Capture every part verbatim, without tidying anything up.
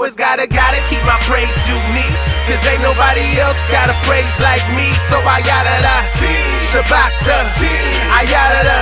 always gotta, gotta keep my praise unique. Cause ain't nobody else got a praise like me. So I yada da, Shabbat da, I yada da,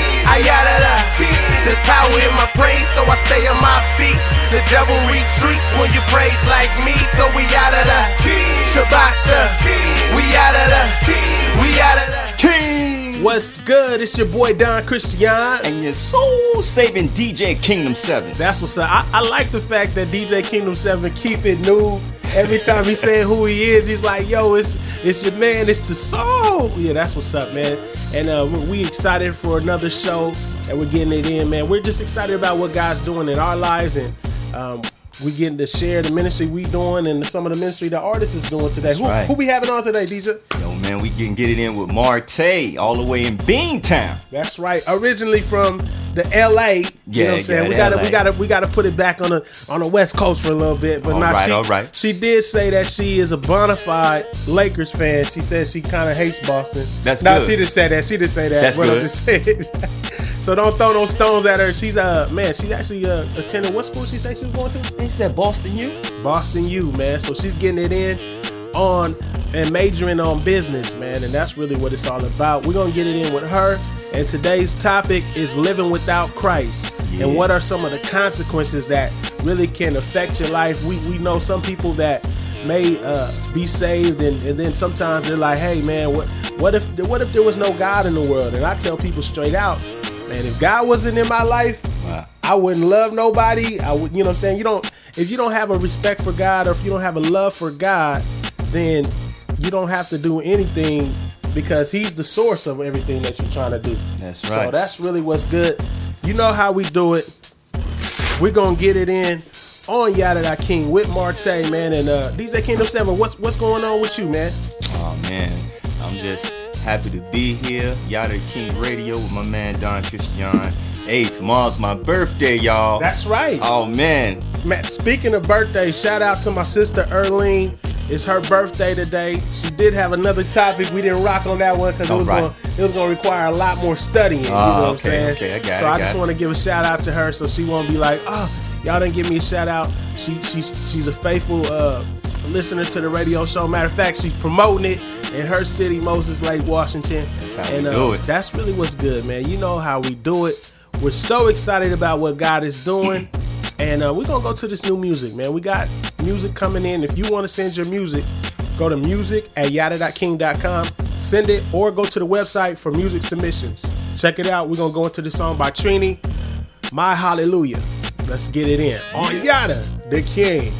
I yada da. There's power in my praise, so I stay on my feet. The devil retreats when you praise like me. So we yada da, Shabbat da, we yada da, we yada da. King! What's good? It's your boy Don Christian. And your soul-saving D J Kingdom seven. That's what's up. I, I like the fact that D J Kingdom seven keep it new. Every time he's saying who he is, he's like, yo, it's it's your man, it's the soul. Yeah, that's what's up, man. And uh, we excited for another show, and we're getting it in, man. We're just excited about what God's doing in our lives, and um, we getting to share the ministry we doing and some of the ministry the artist is doing today. Who, right. who we having on today, D J? Yo, man, we can get it in with Marte all the way in Beantown. That's right. Originally from the L A. You Yeah, know what I'm saying? yeah, we gotta L A. we gotta we gotta put it back on the on the West Coast for a little bit. But All now right, she, all right. she did say that she is a bona fide Lakers fan. She says she kinda hates Boston. That's no, good. she didn't say that. She didn't say that. That's but good. I'm just saying. So don't throw no stones at her. She's uh man, she actually uh attended what school she say she was going to? He said Boston U? Boston U, man. So she's getting it in on and majoring on business, man, and that's really what it's all about. We're gonna get it in with her, and today's topic is living without Christ. Yeah. And what are some of the consequences that really can affect your life? We we know some people that may uh, be saved, and, and then sometimes they're like, hey man, what what if what if there was no God in the world? And I tell people straight out, man, if God wasn't in my life, Wow. I wouldn't love nobody. I would, you know what I'm saying? You don't, if you don't have a respect for God, or if you don't have a love for God, then you don't have to do anything, because he's the source of everything that you're trying to do. That's So right. that's really what's good. You know how we do it. We're going to get it in on Yada Da King with Marte, man. And uh, D J Kingdom seven, what's what's going on with you, man? Oh, man. I'm just happy to be here. Yada King Radio with my man Don Christian. Hey, tomorrow's my birthday, y'all. That's right. Oh, man. Matt, speaking of birthday, shout out to my sister Erlene. It's her birthday today. She did have another topic. We didn't rock on that one because it was All going right. it was going to require a lot more studying. You know Oh, what I'm okay, saying? okay, I got so it, I got just it. want to give a shout out to her, so she won't be like, oh, y'all didn't give me a shout out. She she's she's a faithful uh, listener to the radio show. Matter of fact, she's promoting it in her city, Moses Lake, Washington. That's how and we uh, do it. That's really what's good, man. You know how we do it. We're so excited about what God is doing. And uh, we're going to go to this new music, man. We got music coming in. If you want to send your music, go to music at yada dot king dot com. Send it, or go to the website for music submissions. Check it out. We're going to go into the song by Trini, My Hallelujah. Let's get it in. On Yada the King.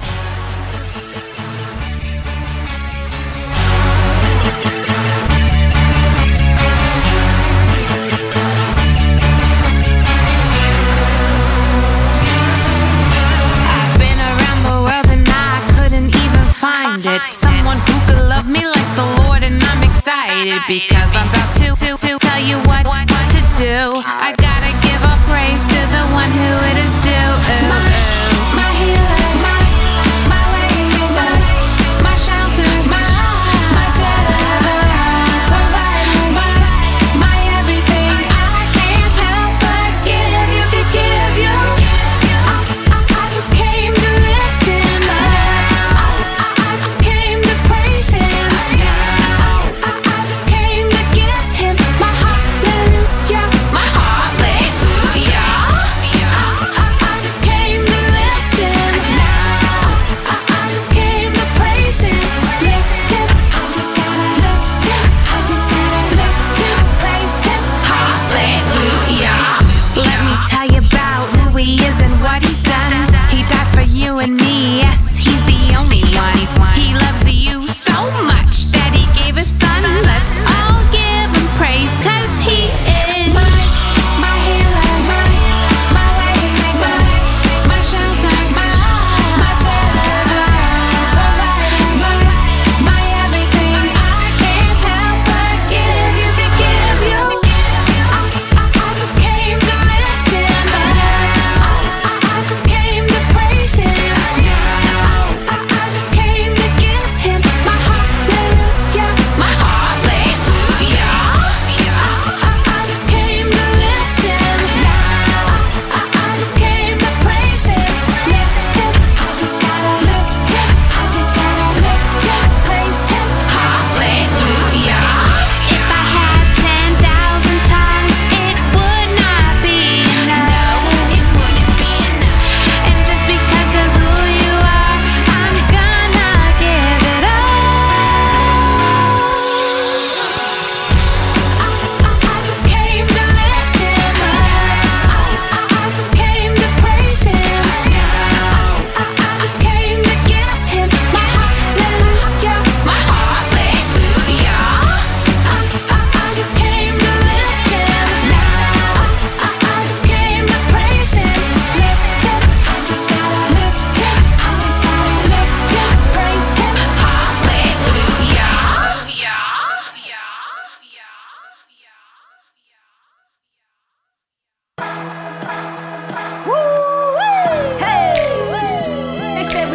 It. Someone who could love me like the Lord, and I'm excited because I'm about to, to, to tell you what, what to do. I gotta give all praise to the one who it is due. Ooh, my, ooh. my healer, my, my waymaker, my shelter, my, my deliverer, provider, my, my everything. I can't help but give you, to give you. I, I, I just came to lift him up. My hallelujah. I just came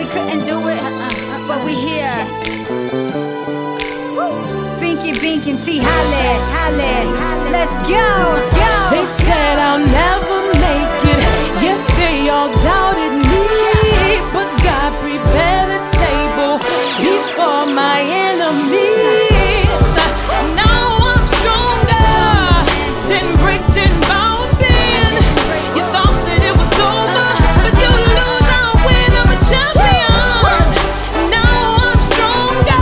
couldn't do it, but we here. Binky, Bink, and T, holla, holla, let's go, go. They said I'll never make it. Yes, they all doubted me, but God prepared a table before my enemies. Now I'm stronger. Didn't break, didn't bow, bend. You thought that it was over, but you lose, I'll win. I'm a champion. Now I'm stronger.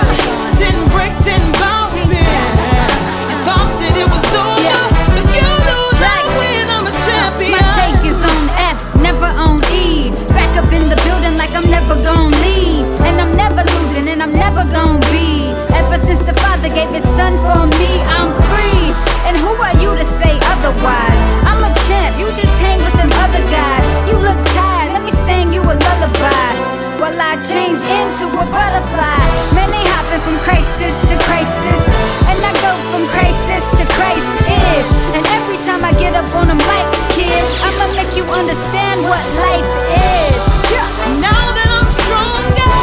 Didn't break, didn't bow, bend. You thought that it was over, but you lose, I'll win. I'm a champion. My take is on F, never on E. Back up in the building like I'm never gonna leave. And I'm never losing, and I'm never gonna be. Ever since the Father gave His Son for me, I'm free. And who are you to say otherwise? I'm a champ, you just hang with them other guys. You look tired, let me sing you a lullaby while I change into a butterfly. Man, they hopping from crisis to crisis, and I go from crisis to Christ is. And every time I get up on a mic, kid, I'ma make you understand what life is. Yeah. Now that I'm stronger,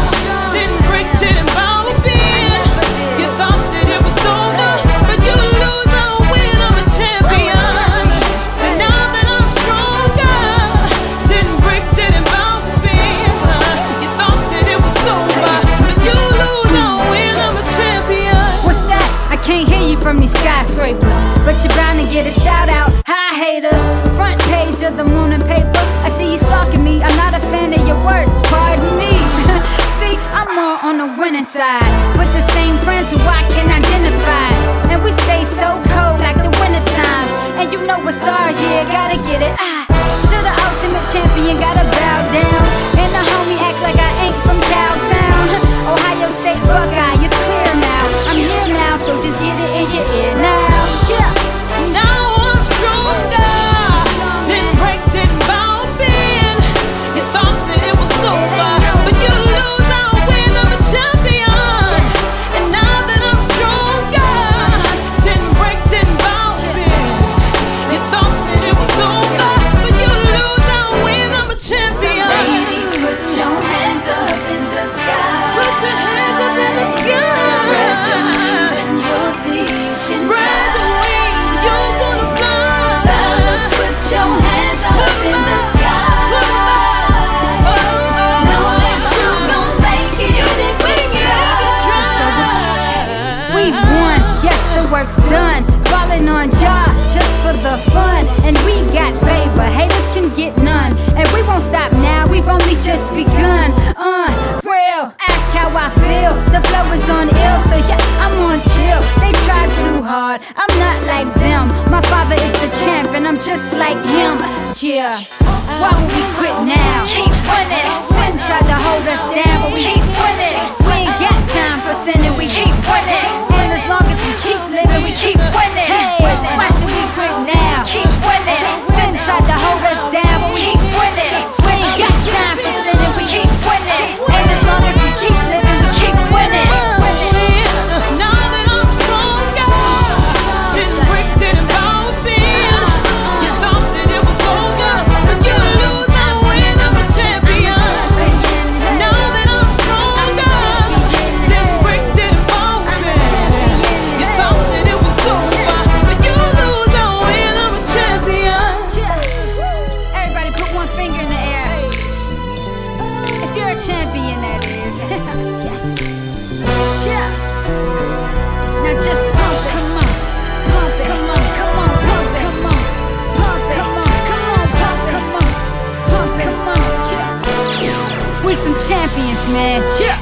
didn't break, didn't bow a bend. You thought that it was over, but you lose, I'll win. I'm a champion. So now that I'm stronger, didn't break, didn't bow a bend. You thought that it was over, but you lose, I'll win. I'm a champion. What's that? I can't hear you from these skyscrapers, but you're bound to get a shout out. Hi haters, front page of the morning paper. I see you stalking me, I'm not a fan of your work, pardon me. See, I'm more on the winning side, with the same friends who I can identify. And we stay so cold like the wintertime. And you know what's ours, yeah, gotta get it. Ah, to the ultimate champion, gotta bow down. And the homie act like I ain't from Cowtown. Ohio State Buckeye, it's clear now. I'm here now, so just get it in your ear now. Yeah. Now I'm stronger. Didn't break, didn't bow, bend. You thought that it was over, but you lose, I'll win. I'm a champion. And now that I'm stronger, didn't break, didn't bow, bend. You thought that it was over, but you lose, I'll win. I'm a champion. Ladies, put your hands up in the sky. Put your hands up in the sky. Spread your wings and you'll see you can Spread fly. your wings, you're gonna fly. Fellas, put your hands up in the sky. Know that you're gonna make it if we try. We've won, yes, the work's done. Falling on y'all just for the fun. And we got favor, haters can get none. And we won't stop now, we've only just begun. Uh, real, ask how I feel. The flow is on ill, so yeah, I'm on chill. They try too hard, I'm not like them. My father is the champ, and I'm just like him. Yeah, why would we quit now? Keep winning. Sin tried to hold us down, but we keep winning. We ain't got time for sinning, we keep winning. And as long as we keep living, we keep winning. Hey, why should we quit now? Keep winning. Sin tried to hold us down, but we keep winning. We ain't got time for sinning, we keep winning. And as long as we keep living, we keep winning. Now that I'm stronger, didn't break, didn't bow a bend. You thought that it was over, but you lose, I'll win. I'm a champion. Now that I'm stronger, didn't break, didn't bow a bend. You thought that it was over, but you lose, I'll win. I'm a champion. Everybody put one finger in the air. If you're a champion, that is. Yes. Yeah. Now just pump it. Come on. Pump it. Come on. Come on. Pump it. Come on. Pump it. Come on. Come on. Pump it. Come on. Pump it. Come on. Yeah. We some champions, man. Yeah.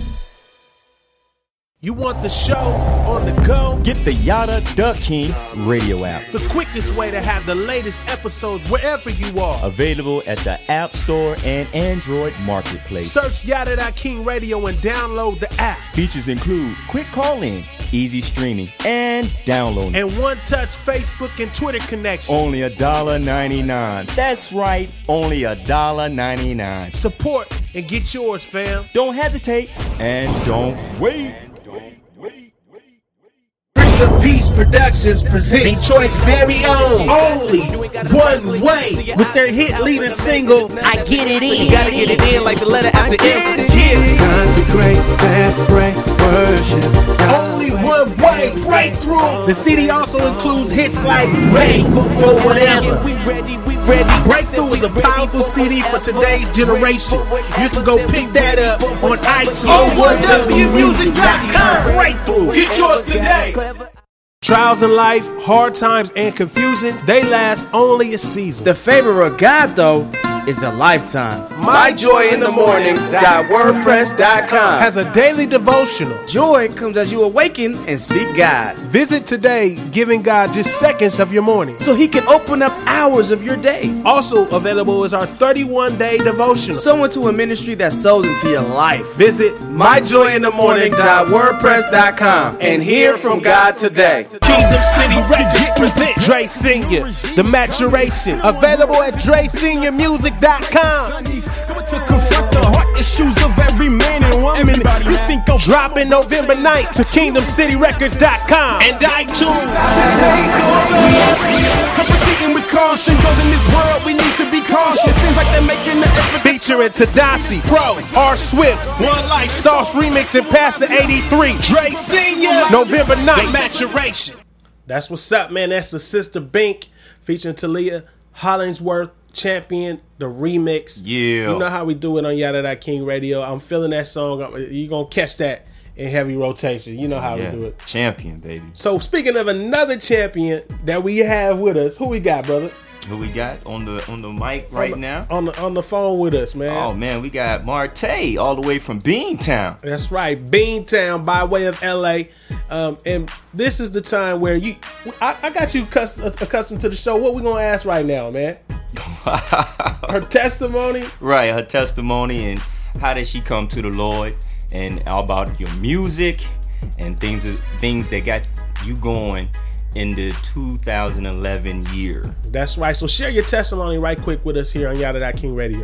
You want the show on the go? Get the Yada the King radio app. The quickest way to have the latest episodes wherever you are. Available at the App Store and Android Marketplace. Search Yada the King Radio and download the app. Features include quick call-in, easy streaming, and downloading. And one-touch Facebook and Twitter connection. Only one dollar ninety-nine. That's right, only one dollar ninety-nine. Support and get yours, fam. Don't hesitate and don't wait. of Peace Productions presents Detroit's very own Only One Way with their hit leading single, I Get It In. You gotta get it in like the letter after M. Yeah. Consecrate, fast, pray, worship. Only One Way Breakthrough. The C D also includes hits like Ready for Whatever. We ready, we ready. Breakthrough is a powerful C D for today's generation. You can go pick that up on iTunes. O one W music dot com. Breakthrough. Get yours today. Trials in life, hard times, and confusion, they last only a season. The favor of God, though, is a lifetime. My Joy in the Morning dot wordpress dot com has a daily devotional. Joy comes as you awaken and seek God. Visit today, giving God just seconds of your morning, so He can open up hours of your day. Also available is our thirty-one day devotional. Sow into a ministry that sows into your life. Visit my joy in the morning dot wordpress dot com and hear from God today. Kingdom City Records present Dre Senior, The Maturation. Available at Dre Senior Music dot com. To confront the heart issues of every man and woman. You think of Dropping November ninth to Kingdom City Records dot com and iTunes. I'm proceeding with caution, cause in this world we need to be cautious. Seems like they're making the effort. Featuring Tedashii, Pro, R. Swift, One Life, Sauce Remix, and Pastor eighty-three. Dre Senior, November ninth. Maturation. That's what's up, man. That's the Sister Bink featuring Talia Hollingsworth, Champion, the remix. Yeah. You know how we do it on Yada That King Radio. I'm feeling that song. You're going to catch that in heavy rotation. You know how yeah. we do it. Champion, baby. So speaking of another champion that we have with us, who we got, brother? Who we got on the on the mic right on the, now? On the on the phone with us, man. Oh man, we got Marte all the way from Beantown. That's right, Beantown by way of L A. Um, and this is the time where you, I, I got you custom, accustomed to the show. What we gonna ask right now, man? Her testimony, right? Her testimony and how did she come to the Lord, and all about your music and things things that got you going in the two thousand eleven year. That's right. So share your testimony right quick with us here on Yada That King Radio.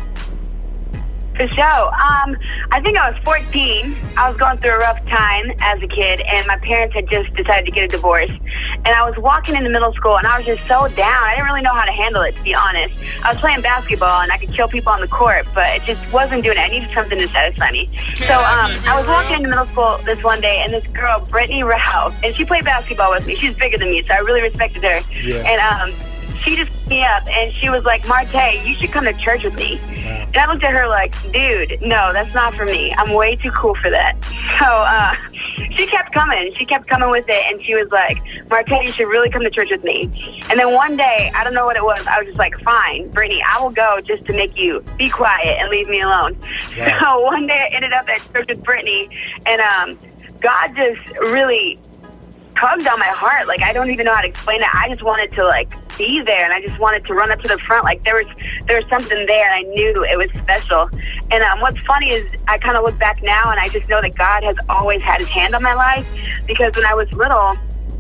For sure. Um, I think I was fourteen. I was going through a rough time as a kid, and my parents had just decided to get a divorce. And I was walking into middle school, and I was just so down. I didn't really know how to handle it, to be honest. I was playing basketball, and I could kill people on the court, but it just wasn't doing it. I needed something to satisfy me. So um, I was walking into middle school this one day, and this girl, Brittany Rao, and she played basketball with me. She's bigger than me, so I really respected her. Yeah. And um, she just picked me up, and she was like, Marte, you should come to church with me. Wow. And I looked at her like, dude, no, that's not for me. I'm way too cool for that. So uh, she kept coming. She kept coming with it, and she was like, Marte, you should really come to church with me. And then one day, I don't know what it was, I was just like, fine, Brittany, I will go just to make you be quiet and leave me alone. Wow. So one day I ended up at church with Brittany, and um, God just really tugged on my heart. Like, I don't even know how to explain it. I just wanted to, like, be there, and I just wanted to run up to the front. Like, there was there was something there, and I knew it was special. And um, what's funny is I kind of look back now, and I just know that God has always had his hand on my life, because when I was little,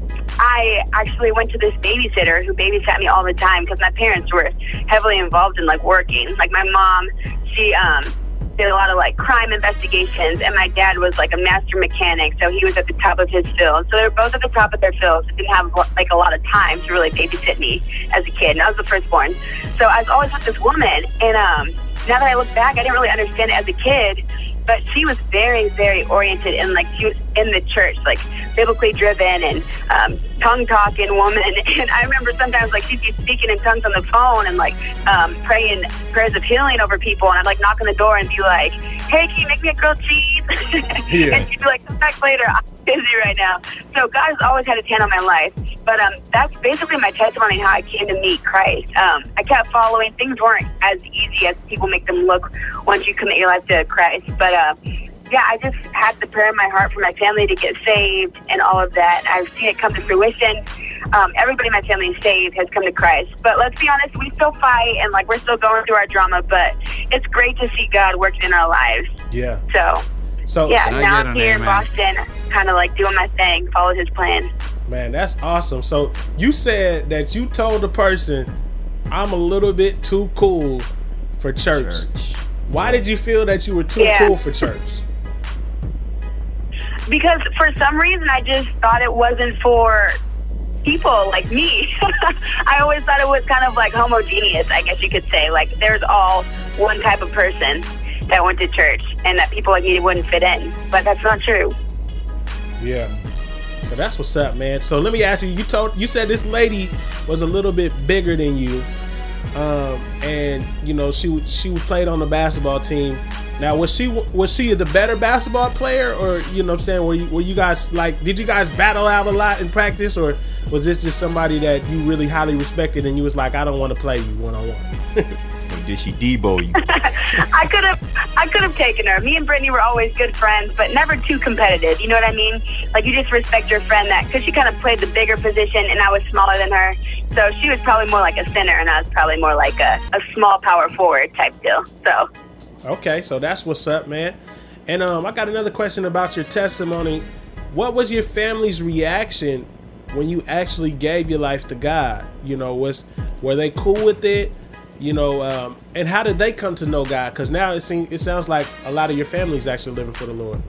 I actually went to this babysitter who babysat me all the time, because my parents were heavily involved in, like, working. Like, my mom, she um did a lot of, like, crime investigations, and my dad was, like, a master mechanic, so he was at the top of his field. So they were both at the top of their fields. Didn't have, like, a lot of time to really babysit me as a kid, and I was the firstborn. So I was always with this woman, and um, now that I look back, I didn't really understand it as a kid, but she was very, very oriented, and, like, she was in the church, like, biblically driven and um, tongue-talking woman. And I remember sometimes, like, she'd be speaking in tongues on the phone and, like, um, praying prayers of healing over people. And I'd, like, knock on the door and be like, hey, can you make me a grilled cheese? Yeah. And she'd be like, come back later. I'm busy right now. So God has always had his hand on my life. But um, that's basically my testimony how I came to meet Christ. Um, I kept following. Things weren't as easy as people make them look once you commit your life to Christ. But uh, yeah, I just had the prayer in my heart for my family to get saved and all of that. I've seen it come to fruition. Um, everybody in my family is saved, has come to Christ. But let's be honest, we still fight, and, like, we're still going through our drama, but it's great to see God working in our lives. Yeah. So, so yeah, so now I'm here in Boston, kind of, like, doing my thing, followed his plan. Man, that's awesome. So you said that you told the person, I'm a little bit too cool for church. church. Why did you feel that you were too yeah. cool for church? because for some reason I just thought it wasn't for people like me. I always thought it was kind of like homogeneous, I guess you could say. Like there's all one type of person that went to church and that people like me wouldn't fit in. But that's not true. Yeah. So that's what's up, man. So let me ask you, you told you said this lady was a little bit bigger than you. Um, and you know, she she played on the basketball team. Now, was she was she the better basketball player, or you know what I'm saying, were you, were you guys like, did you guys battle out a lot in practice, or was this just somebody that you really highly respected and you was like, I don't want to play you one on one? Or did she Debo you? I could have I could have taken her. Me and Brittany were always good friends, but never too competitive. You know what I mean? Like you just respect your friend that, because she kind of played the bigger position and I was smaller than her. So she was probably more like a center and I was probably more like a, a small power forward type deal. So. Okay, so that's what's up, man. And um, I got another question about your testimony. What was your family's reaction when you actually gave your life to God? You know, was were they cool with it? You know, um, and how did they come to know God? Because now it seems it sounds like a lot of your family's actually living for the Lord.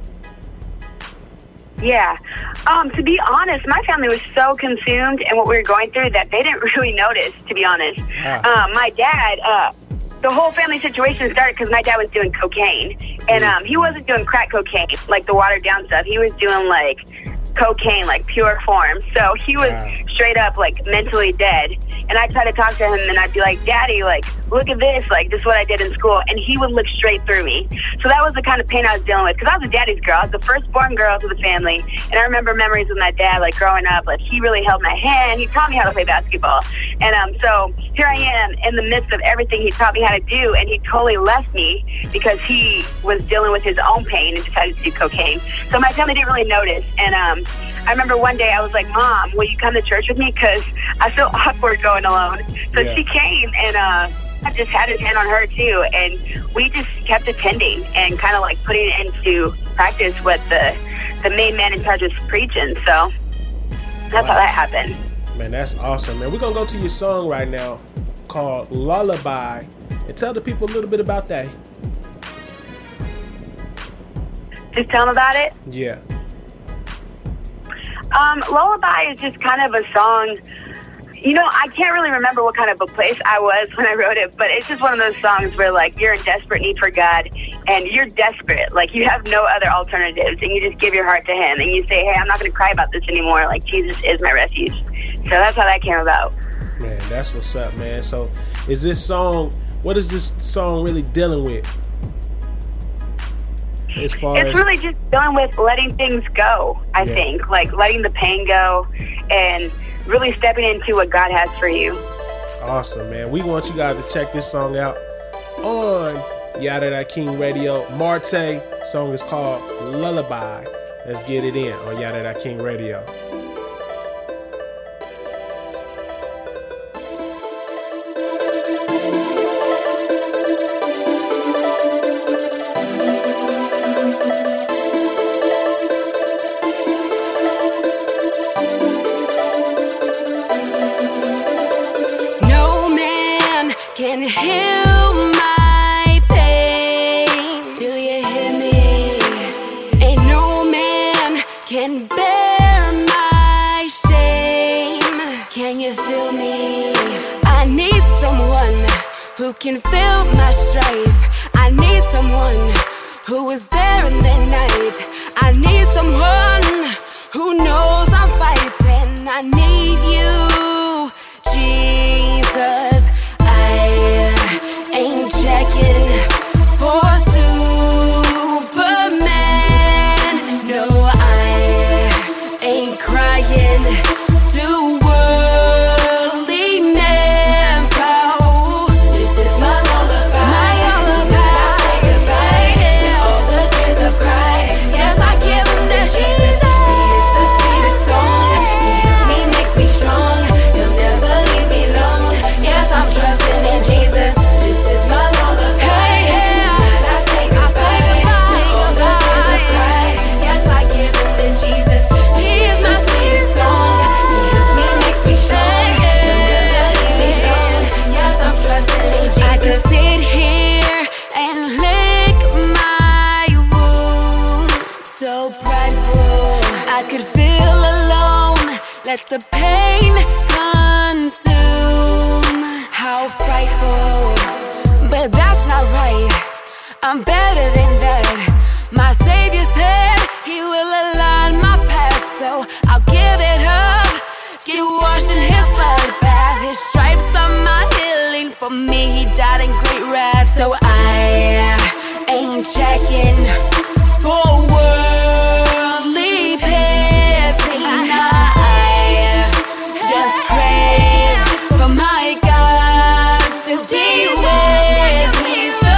Yeah. Um, to be honest, my family was so consumed in what we were going through that they didn't really notice, to be honest. Ah. Um, my dad, uh, the whole family situation started because my dad was doing cocaine. And um, he wasn't doing crack cocaine, like the watered down stuff. He was doing like cocaine, like pure form. So he was wow. straight up like mentally dead. And I tried to talk to him and I'd be like, Daddy, like, look at this. Like, this is what I did in school. And he would look straight through me. So that was the kind of pain I was dealing with. Because I was a daddy's girl. I was the firstborn girl to the family. And I remember memories with my dad, like, growing up. Like, he really held my hand. He taught me how to play basketball. And um, so here I am in the midst of everything he taught me how to do. And he totally left me because he was dealing with his own pain and decided to do cocaine. So my family didn't really notice. And um, I remember one day I was like, Mom, will you come to church with me? Because I feel awkward going alone. So yeah. she came and uh, I just had his hand on her too. And we just kept attending and kind of like putting into practice what the, the main man in charge was preaching. So that's wow. how that happened. Man, that's awesome, man. We're going to go to your song right now called Lullaby and tell the people a little bit about that. Just tell them about it? Yeah. Um, Lullaby is just kind of a song. You know, I can't really remember what kind of a place I was when I wrote it, but it's just one of those songs where, like, you're in desperate need for God, and you're desperate. Like, you have no other alternatives, and you just give your heart to Him, and you say, hey, I'm not going to cry about this anymore. Like, Jesus is my refuge. So that's how that came about. Man, that's what's up, man. So is this song, what is this song really dealing with? As far it's as, really just dealing with letting things go, I yeah. think. Like, letting the pain go and really stepping into what God has for you. Awesome, man. We want you guys to check this song out on Yada Da King Radio. Marte, song is called Lullaby. Let's get it in on Yada Da King Radio. Can feel my strife. I need someone who is there in the night. I need someone who knows I'm fighting. I need you, Jesus. I ain't checking for Superman. No, I ain't crying to Jesus, he is the sweetest song. He hears me make I could feel alone, let the pain consume. How frightful, but that's not right. I'm better than that. My Savior said He will align my path, so I'll give it up. Get washed in His blood bath. His stripes are my healing. For me, He died in great wrath. So I ain't checking for worldly pity. I just crave for my God to be with me. So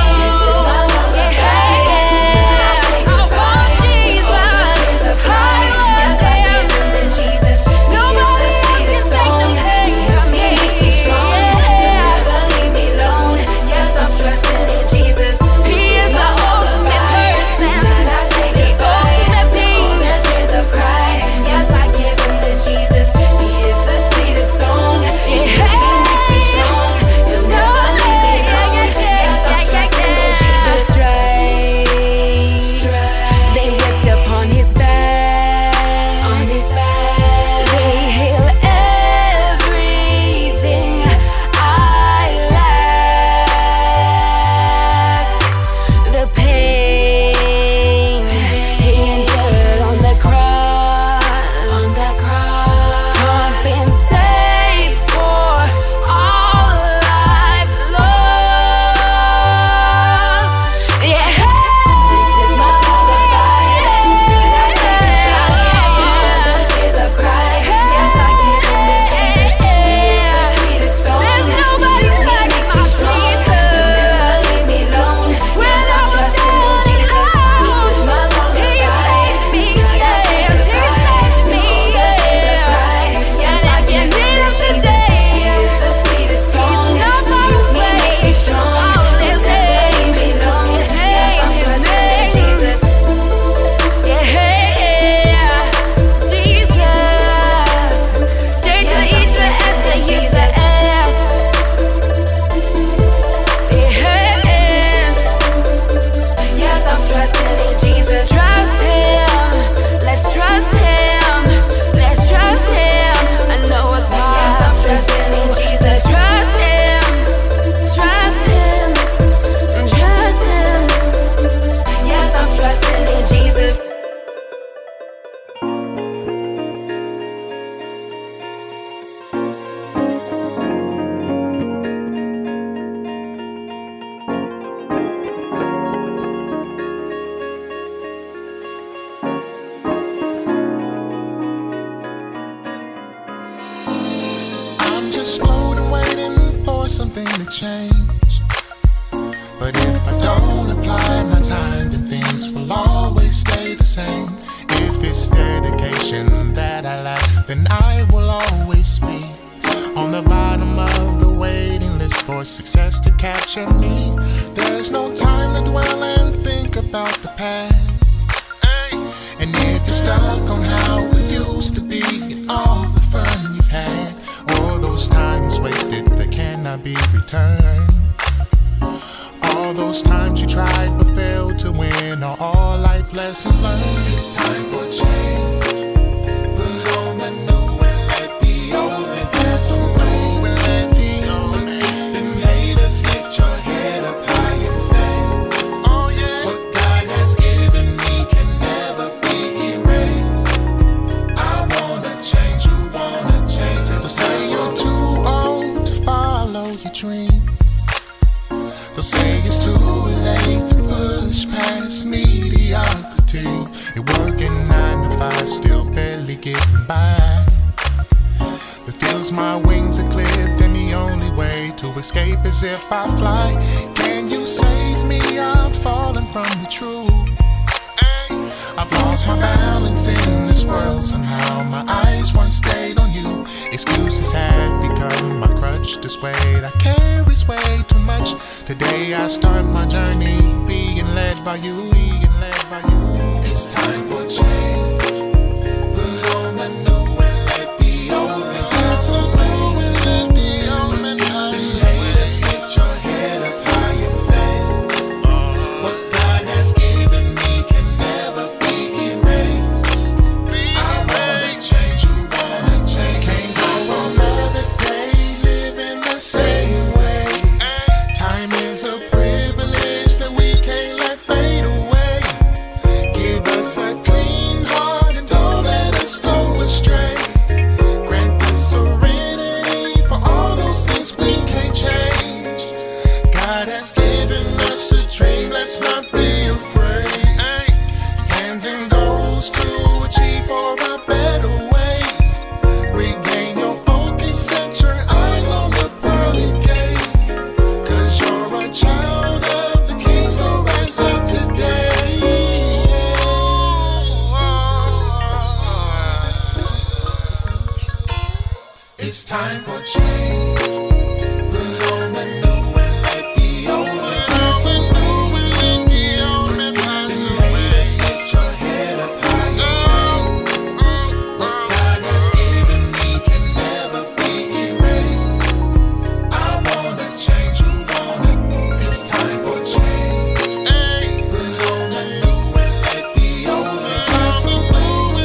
I want Jesus. I want Him. Nobody else can take the pain from me. Never leave me alone. Yes, I'm trusting in Jesus. He is the ultimate person, the ultimate being. The tears of cry. Yes, I give Him to Jesus. He is the sweetest song. He makes me strong. He'll never leave me alone. Yes, I'm trusting in Jesus. Stripes, they whipped upon His back. On His back, they heal everything I lack. The pain He endured on the cross, on the cross, compensate for all I've lost. Yeah, this is my lullaby. Tears of cry. Yes, I give Him to Jesus. He is the sweetest song. There's nobody like my Jesus. Leave me alone. When I was down, He saved me. Yes, He saved me. And if you need Him today, He is the sweetest song. He's not far away. All His name, His name, His name, Jesus. Yeah, Jesus. J to E to S to U to S. Yes. Yes, I'm trusting in Jesus. Trust Him. Let's trust Him. Let's trust Him. I know it's hard. Yes, I'm trusting in Jesus. Trust Him. Trust Him. Trust Him. Yes, I'm trusting in Jesus. I'm just floating, waiting for something to change. But if I don't apply my time, then things will always stay the same. If it's dedication that I lack, then I will always be on the bottom of the waiting list for success to capture me. There's no time to dwell and think about the past. Ay. And if you're stuck on how it used to be and all the fun you've had, all those times wasted that cannot be returned, all those times you tried but failed to win, are all life lessons learned. It's time for change. Put on the new and let the old pass away. Let the old then haters lift your head up high and say, oh yeah, what God has given me can never be erased. I wanna change, you wanna change. They'll say you're too old to follow your dreams. They'll say it's too late to push past mediocrity. You're working nine to five, still barely getting by. It feels my wings are clipped, and the only way to escape is if I fly. Can you save me? I'm falling from the truth. I've lost my balance in this world somehow. My eyes once stayed on you. Excuses have become my crutch. This weight I carry's way too much. Today I start my journey being led by you, being led by you. It's time for change. Put on the new and let the old pass away. Lift your head up high and say, what God has given me can never be erased. time for change. Put on the new and let the old pass away. Let's lift your head up high and say, what God has given me can never be erased. I wanna change, you wanna, it's time for change. Put on the new and let the old pass away.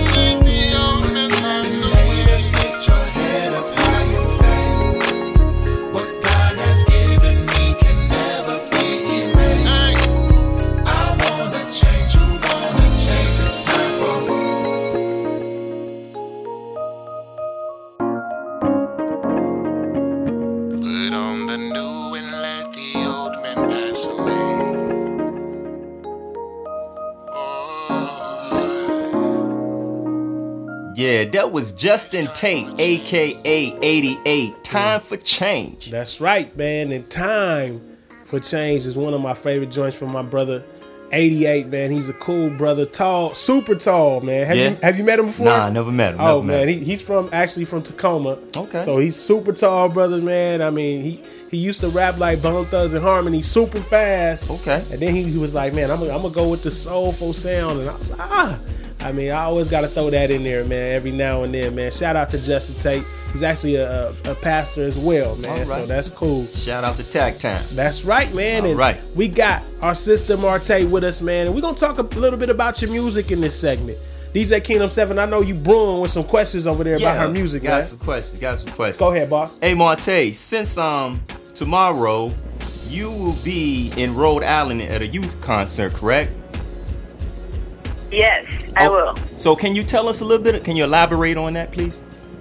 Let's lift your head up high and say, what God has given me can never be erased. I wanna change, you wanna change, it's time for put on the new and let the old man pass away. Yeah, that was Justin Tate, aka eighty-eight. Time for change. That's right, man. And Time for Change is one of my favorite joints from my brother, eighty-eight, man. He's a cool brother, tall, super tall, man. Have Yeah. you have you met him before? Nah, I never met him. Oh never met man, him. he, he's from actually from Tacoma. Okay. So he's super tall, brother, man. I mean, he he used to rap like Bone Thugs and Harmony, super fast. Okay. And then he, he was like, man, I'm gonna I'm gonna go with the soulful sound, and I was like, ah. I mean, I always got to throw that in there, man, every now and then, man. Shout out to Justin Tate. He's actually a, a, a pastor as well, man. All right. So that's cool. Shout out to Tag Time. That's right, man. All and right. we got our sister Marte with us, man. And we're going to talk a little bit about your music in this segment. D J Kingdom seven, I know you brewing with some questions over there about her music, got man. some questions. Got some questions. Go ahead, boss. Hey, Marte, since um tomorrow you will be in Rhode Island at a youth concert, correct? Yes, I Oh, will. So can you tell us a little bit? Can you elaborate on that, please?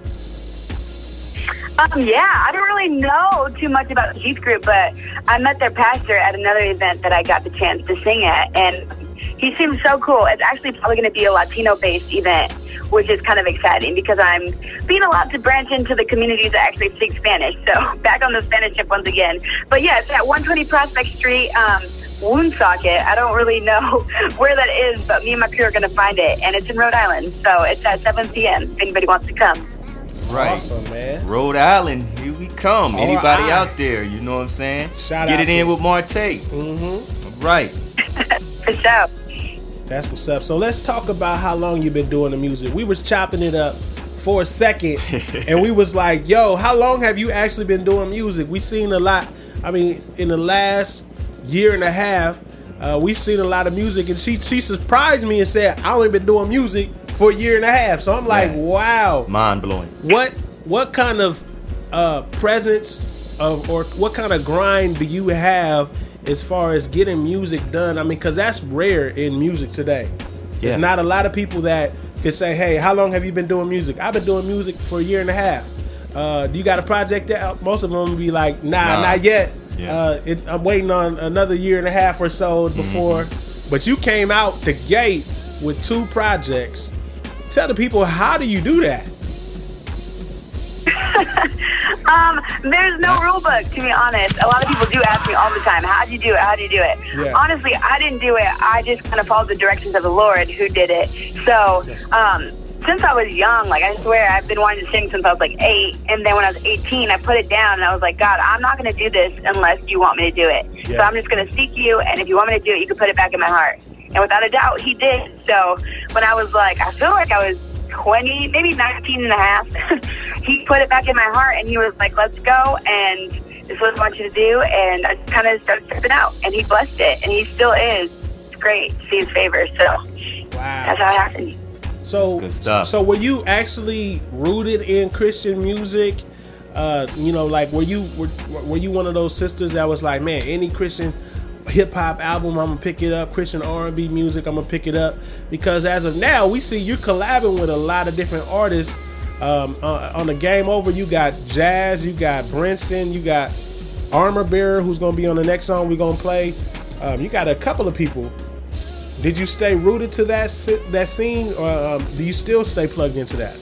Um, yeah, I don't really know too much about the youth group, but I met their pastor at another event that I got the chance to sing at, and he seems so cool. It's actually probably going to be a Latino-based event, which is kind of exciting because I'm being allowed to branch into the communities that actually speak Spanish. So back on the Spanish ship once again. But yeah, it's at one twenty Prospect Street, um, Woonsocket. I don't really know where that is, but me and my crew are going to find it, and it's in Rhode Island. So it's at seven p.m. if anybody wants to come. Right. Awesome, man. Rhode Island, here we come. All Anybody right. out there, you know what I'm saying? Shout Get out it to in you. with Marte. Mm-hmm. Right. For sure. That's what's up. So let's talk about how long you've been doing the music. We was chopping it up for a second, and we was like, yo, how long have you actually been doing music? We seen a lot. I mean, in the last year and a half, uh, we've seen a lot of music, and she she surprised me and said, I only been doing music for a year and a half. So I'm like, Man. wow. Mind blowing. What what kind of uh, presence of or what kind of grind do you have as far as getting music done? I mean, because that's rare in music today. Yeah. There's not a lot of people that can say, hey, how long have you been doing music? I've been doing music for a year and a half. Uh, do you got a project out? Most of them be like, nah, Nah. not yet. Yeah. Uh, it, I'm waiting on another year and a half or so before. Mm-hmm. But you came out the gate with two projects. Tell the people, how do you do that? Um, there's no rule book, to be honest. A lot of people do ask me all the time, how do you do it? How do you do it? Yeah. Honestly, I didn't do it. I just kind of followed the directions of the Lord who did it. So, um, since I was young, like I swear, I've been wanting to sing since I was like eight. And then when I was eighteen, I put it down and I was like, God, I'm not going to do this unless you want me to do it. Yeah. So I'm just going to seek you. And if you want me to do it, you can put it back in my heart. And without a doubt, he did. So when I was like, I feel like I was twenty, maybe nineteen and a half, he put it back in my heart and he was like, let's go. And this is what I want you to do. And I kind of started stepping out and he blessed it. And he still is. It's great to see his favor. So Wow. that's how it happened. So, That's good stuff. so were you actually rooted in Christian music? Uh, you know, like were you were, were you one of those sisters that was like, man, any Christian hip hop album, I'm gonna pick it up. Christian R and B music, I'm gonna pick it up. Because as of now, we see you're collabing with a lot of different artists. Um, uh, on the Game Over, you got Jazz, you got Brinson, you got Armor Bearer, who's gonna be on the next song we're gonna play. Um, you got a couple of people. Did you stay rooted to that si- that scene, or um, do you still stay plugged into that?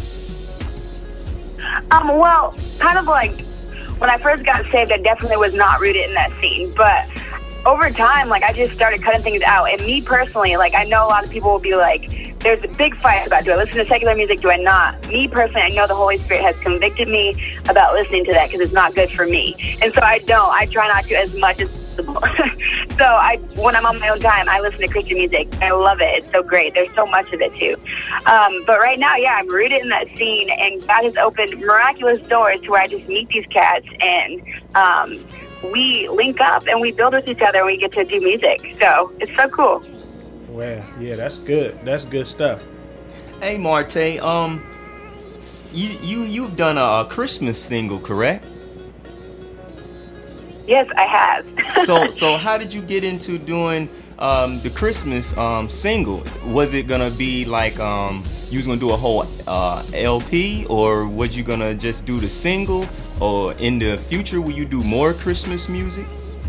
Um, well, kind of like when I first got saved, I definitely was not rooted in that scene. But over time, like I just started cutting things out. And me personally, like I know a lot of people will be like, there's a big fight about, do I listen to secular music, do I not? Me personally, I know the Holy Spirit has convicted me about listening to that because it's not good for me. And so I don't. I try not to as much as possible. So I, when I'm on my own time, I listen to Christian music. I love it. It's so great. There's so much of it too. Um, but right now, yeah, I'm rooted in that scene, and God has opened miraculous doors to where I just meet these cats, and um, we link up and we build with each other, and we get to do music. So it's so cool. Well, yeah, that's good. That's good stuff. Hey, Marte, um, you you you've done a, a Christmas single, correct? Yes, I have. so so how did you get into doing um, the Christmas um, single? Was it gonna be like um, you was gonna do a whole uh, L P, or was you gonna just do the single? Or in the future, will you do more Christmas music?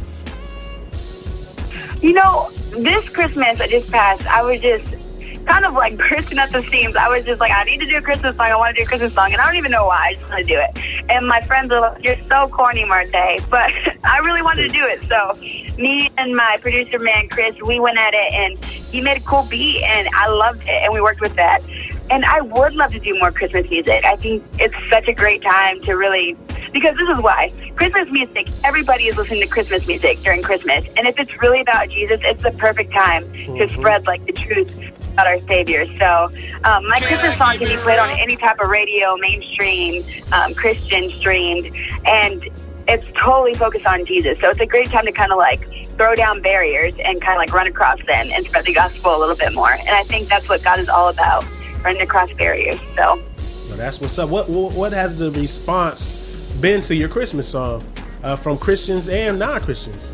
You know, this Christmas that just passed, I was just kind of like bursting at the seams. I was just like, I need to do a Christmas song. I want to do a Christmas song. And I don't even know why. I just want to do it. And my friends are like, you're so corny, Marte. But I really wanted to do it. So me and my producer man, Chris, we went at it. And he made a cool beat. And I loved it. And we worked with that. And I would love to do more Christmas music. I think it's such a great time to really, because this is why. Christmas music, everybody is listening to Christmas music during Christmas. And if it's really about Jesus, it's the perfect time mm-hmm. to spread like the truth about our Savior. So um, my Christmas song can be played on any type of radio, mainstream, um, Christian streamed. And it's totally focused on Jesus. So it's a great time to kind of like throw down barriers and kind of like run across them and spread the gospel a little bit more. And I think that's what God is all about. Running across barriers. So well, that's what's up. What, what what has the response been to your Christmas song uh, from Christians and non-Christians?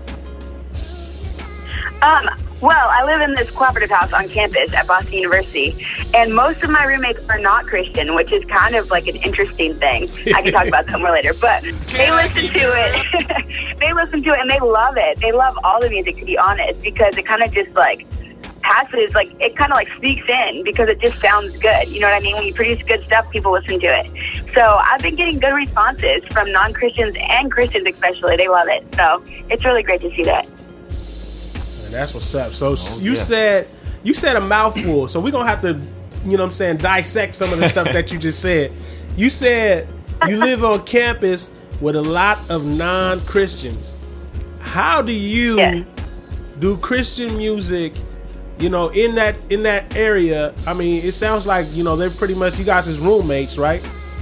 Um, well, I live in this cooperative house on campus at Boston University, and most of my roommates are not Christian, which is kind of like an interesting thing. I can talk about that more later, but they listen to it. They listen to it and they love it. They love all the music, to be honest, because it kind of just like passes, like it kind of like sneaks in because it just sounds good. You know what I mean? When you produce good stuff, people listen to it. So I've been getting good responses from non-Christians and Christians especially. They love it. So it's really great to see that. And that's what's up. So oh, you yeah. said you said a mouthful. So we're gonna have to, you know what I'm saying, dissect some of the stuff that you just said. You said you live on campus with a lot of non-Christians. How do you yeah. do Christian music? You know, in that in that area, I mean, it sounds like, you know, they're pretty much you guys as roommates, right?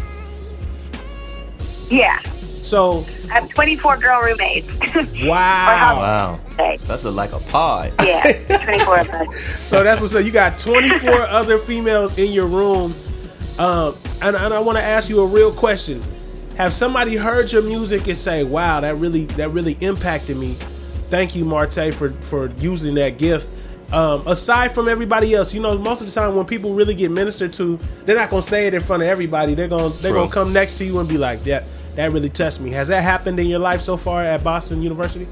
Yeah. So I have twenty-four girl roommates. Wow. Wow. That's a, like a pod. Yeah, twenty-four of us. So that's what's up. You got twenty-four other females in your room. Um, and, and I want to ask you a real question. Have somebody heard your music and say, wow, that really that really impacted me? Thank you, Marte, for, for using that gift. Um, aside from everybody else, you know, most of the time when people really get ministered to, they're not gonna say it in front of everybody. They're gonna they're True. gonna come next to you and be like, "That that really touched me." Has that happened in your life so far at Boston University?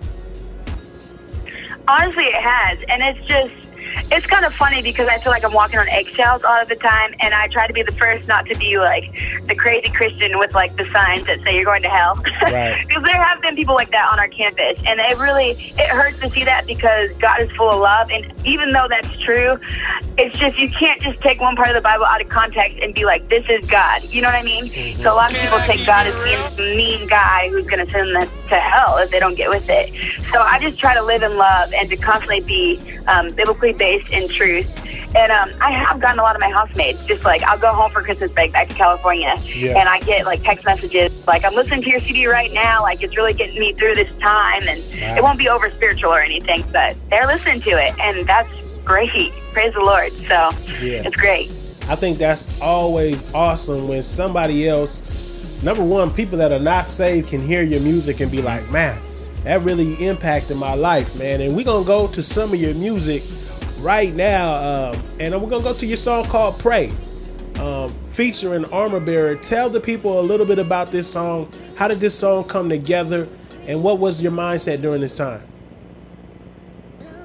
Honestly, it has, and it's just it's kind of funny because I feel like I'm walking on eggshells all of the time, and I try to be the first not to be like the crazy Christian with like the signs that say you're going to hell. Right. Because there have been people like that on our campus, and it really it hurts to see that because God is full of love, and even though that's true, it's just you can't just take one part of the Bible out of context and be like, this is God. You know what I mean? Mm-hmm. So a lot of people take God as being a mean guy who's going to send them to hell if they don't get with it. So I just try to live in love and to constantly be um, biblically based in truth. And um, I have gotten a lot of my housemates, just like, I'll go home for Christmas break back to California, yeah. and I get like text messages like, I'm listening to your C D right now, like it's really getting me through this time, and wow. it won't be over spiritual or anything, but they're listening to it, and that's great. Praise the Lord. So yeah. it's great. I think that's always awesome when somebody else, number one, people that are not saved can hear your music and be like, man, that really impacted my life, man. And we're going to go to some of your music right now, um, and we're going to go to your song called Pray, um, featuring Armor Bearer. Tell the people a little bit about this song. How did this song come together, and what was your mindset during this time?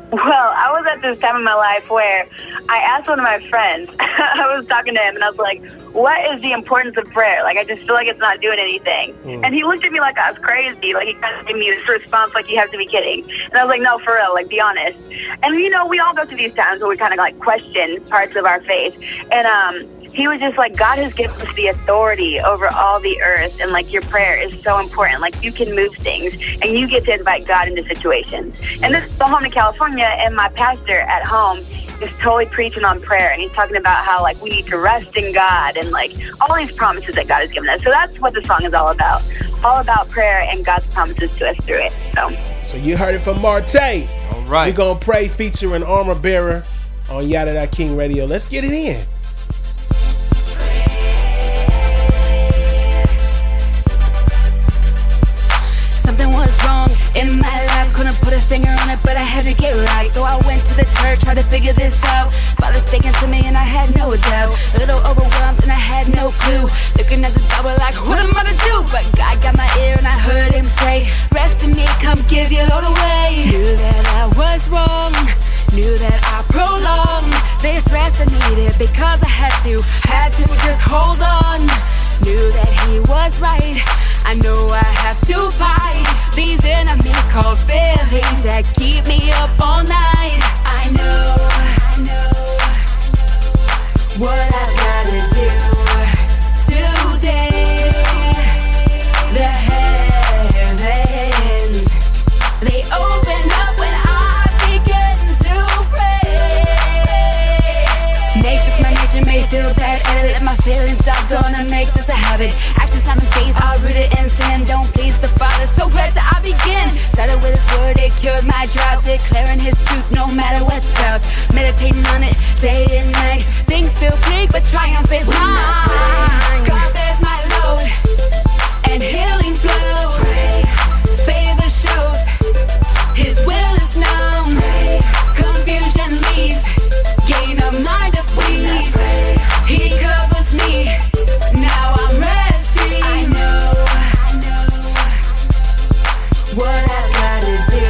Well, I was at this time in my life where I asked one of my friends, I was talking to him, and I was like, what is the importance of prayer? Like, I just feel like it's not doing anything. Mm. And he looked at me like I was crazy. Like, he kind of gave me this response like, you have to be kidding. And I was like, no, for real, like, be honest. And, you know, we all go through these times where we kind of, like, question parts of our faith. And, um... he was just like, God has given us the authority over all the earth, and like your prayer is so important. Like you can move things, and you get to invite God into situations. And this is the home in California, and my pastor at home is totally preaching on prayer, and he's talking about how like we need to rest in God and like all these promises that God has given us. So that's what the song is all about, all about prayer and God's promises to us through it. So, so you heard it from Marté. All right, we're gonna pray featuring Armor Bearer on Yada Da King Radio. Let's get it in. Something was wrong in my life, couldn't put a finger on it, but I had to get right. So I went to the church, tried to figure this out. Father speaking to me and I had no doubt. A little overwhelmed and I had no clue. Looking at this Bible like, what am I to do? But God got my ear and I heard him say, rest in me, come give your load away. Knew that I was wrong, knew that I prolonged this rest I needed because I had to, had to just hold on. Knew that he was right, I know I have to fight these enemies called feelings that keep me up all night. I know, I know what I've gotta do today. The heavens, they open up when I begin to pray. Make this my nature, may feel bad, edit let my feelings out, gonna make this a habit. Actions, time, and faith, I'll root it in sin. Don't please the Father, so where do I begin? Started with his word, it cured my drought. Declaring his truth, no matter what sprouts. Meditating on it, day and night. Things feel bleak, but triumph is mine. God bears my load, and healing flows. Favor shows, his will is known. Confusion leaves, gain a mind of peace. He covers me, now I'm resting. I know, I know what I gotta do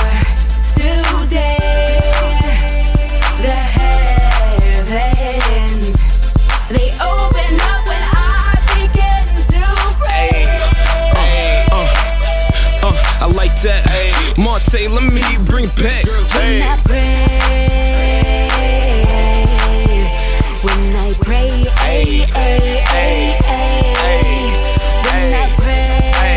today. The heavens, they open up when I begin to pray. Hey, uh, uh, uh, I like that. Hey. Marté, let me bring back. When I pray, when I pray, ay, ay, ay, ay. When I pray,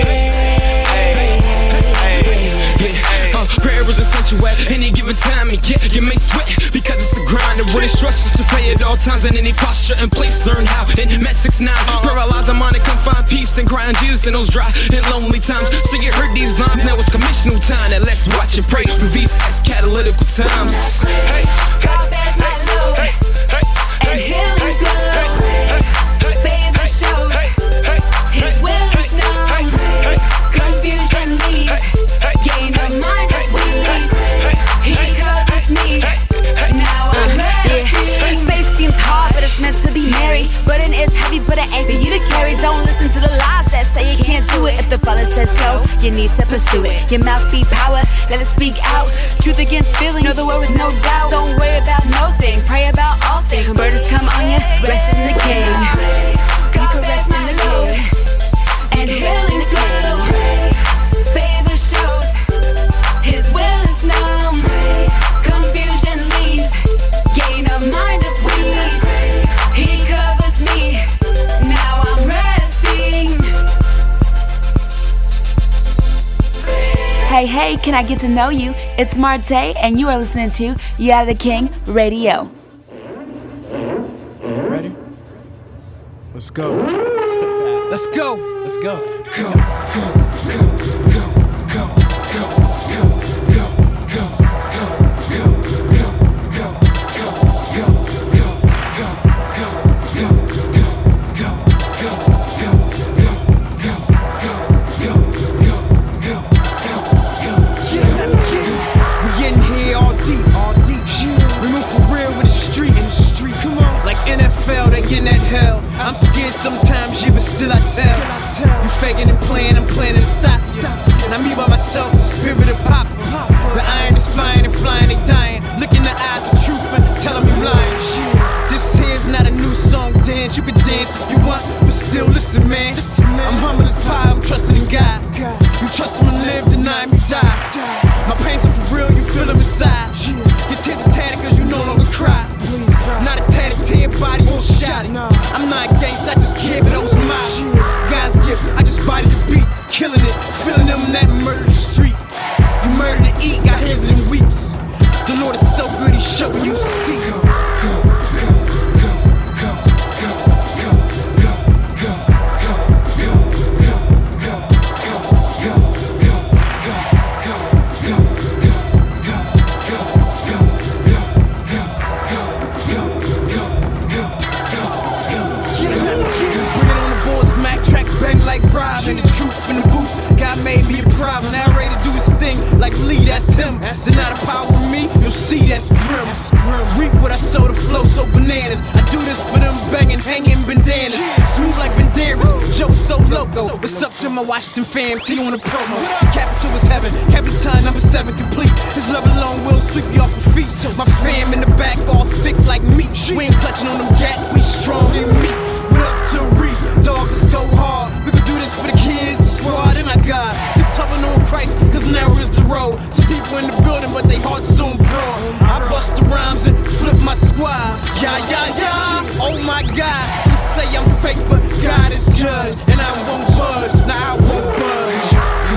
yeah, uh, prayer is essential at any given time, and yeah, you may sweat because it's a grind. And what instructions to pray at all times and any posture and place. Learn how in Matt six nine, paralyze the mind and come find peace and cry on Jesus in those dry and lonely times. So you heard these lines, now it's commissional time. Now let's watch and pray through these catalytical times. Hey, God bears my load, hey, hey, and healing flows. Favor shows, his will is known. Confusion leaves, gain a mind of peace. He covers me, now I'm ready. Faith seems hard, but it's meant to be merry. Burden is heavy, but it ain't for you to carry. Don't listen to the lies that say you can't do it. If the Father says go, you need to pursue it. Your mouth be power, let it speak out. Truth against feeling, know the word with no doubt. Don't worry about no thing, pray about all things. When burdens come on you, rest in the King. You can rest in the Lord, and healing flows. Favor shows, his will is known. Confusion leaves, gain a mind of peace. He covers me, now I'm resting. Hey, hey, can I get to know you? It's Marté, and you are listening to Yada Da King Radio. Ready? Let's go. let's go. Let's go. Go, go, go, go, go, go, go, go, go, N F L, they in that hell. I'm scared sometimes, yeah, but still I tell. You faking and playing, I'm planning to stop you. And I'm me by myself, the spirit of pop. The iron is flying and flying, they dying. chance if you want, but still listen, man. I'm humble as pie, I'm trusting in God. You trust him and live, deny him, you die. My pains are for real, you feel them inside. Your tears are tatted cause you no longer cry. Not a tatted tear body, won't shout it. I'm not gangsta, I just care for those miles. God's gift, I just body the beat, killing it, feeling them in that murder the street. You murder to eat, got hands and weeps. The Lord is so good, he's showing you see. And the truth in the booth, God made me a problem. Now ready to do his thing like Lee, that's him. Deny the power of me, you'll see that's grim. Reap what I sow, the flow so bananas. I do this for them banging, hanging bandanas. Smooth like banderas, joke so loco. What's up to my Washington fam, T on the promo. Capital is heaven, Capitan number seven complete. His love alone will sweep you off your feet. So my fam in the back all thick like meat. We ain't clutching on them gats, we strong in meat. What up to Reap, dog, let's go hard. We gon' do this for the kids, the squad, and I got tip-topping on Christ, cause narrow is the road. Some people in the building, but they hearts so broad. I bust the rhymes and flip my squad. Yeah, yeah, yeah, oh my God. Some say I'm fake, but God is judge. And I won't budge, nah, I won't budge.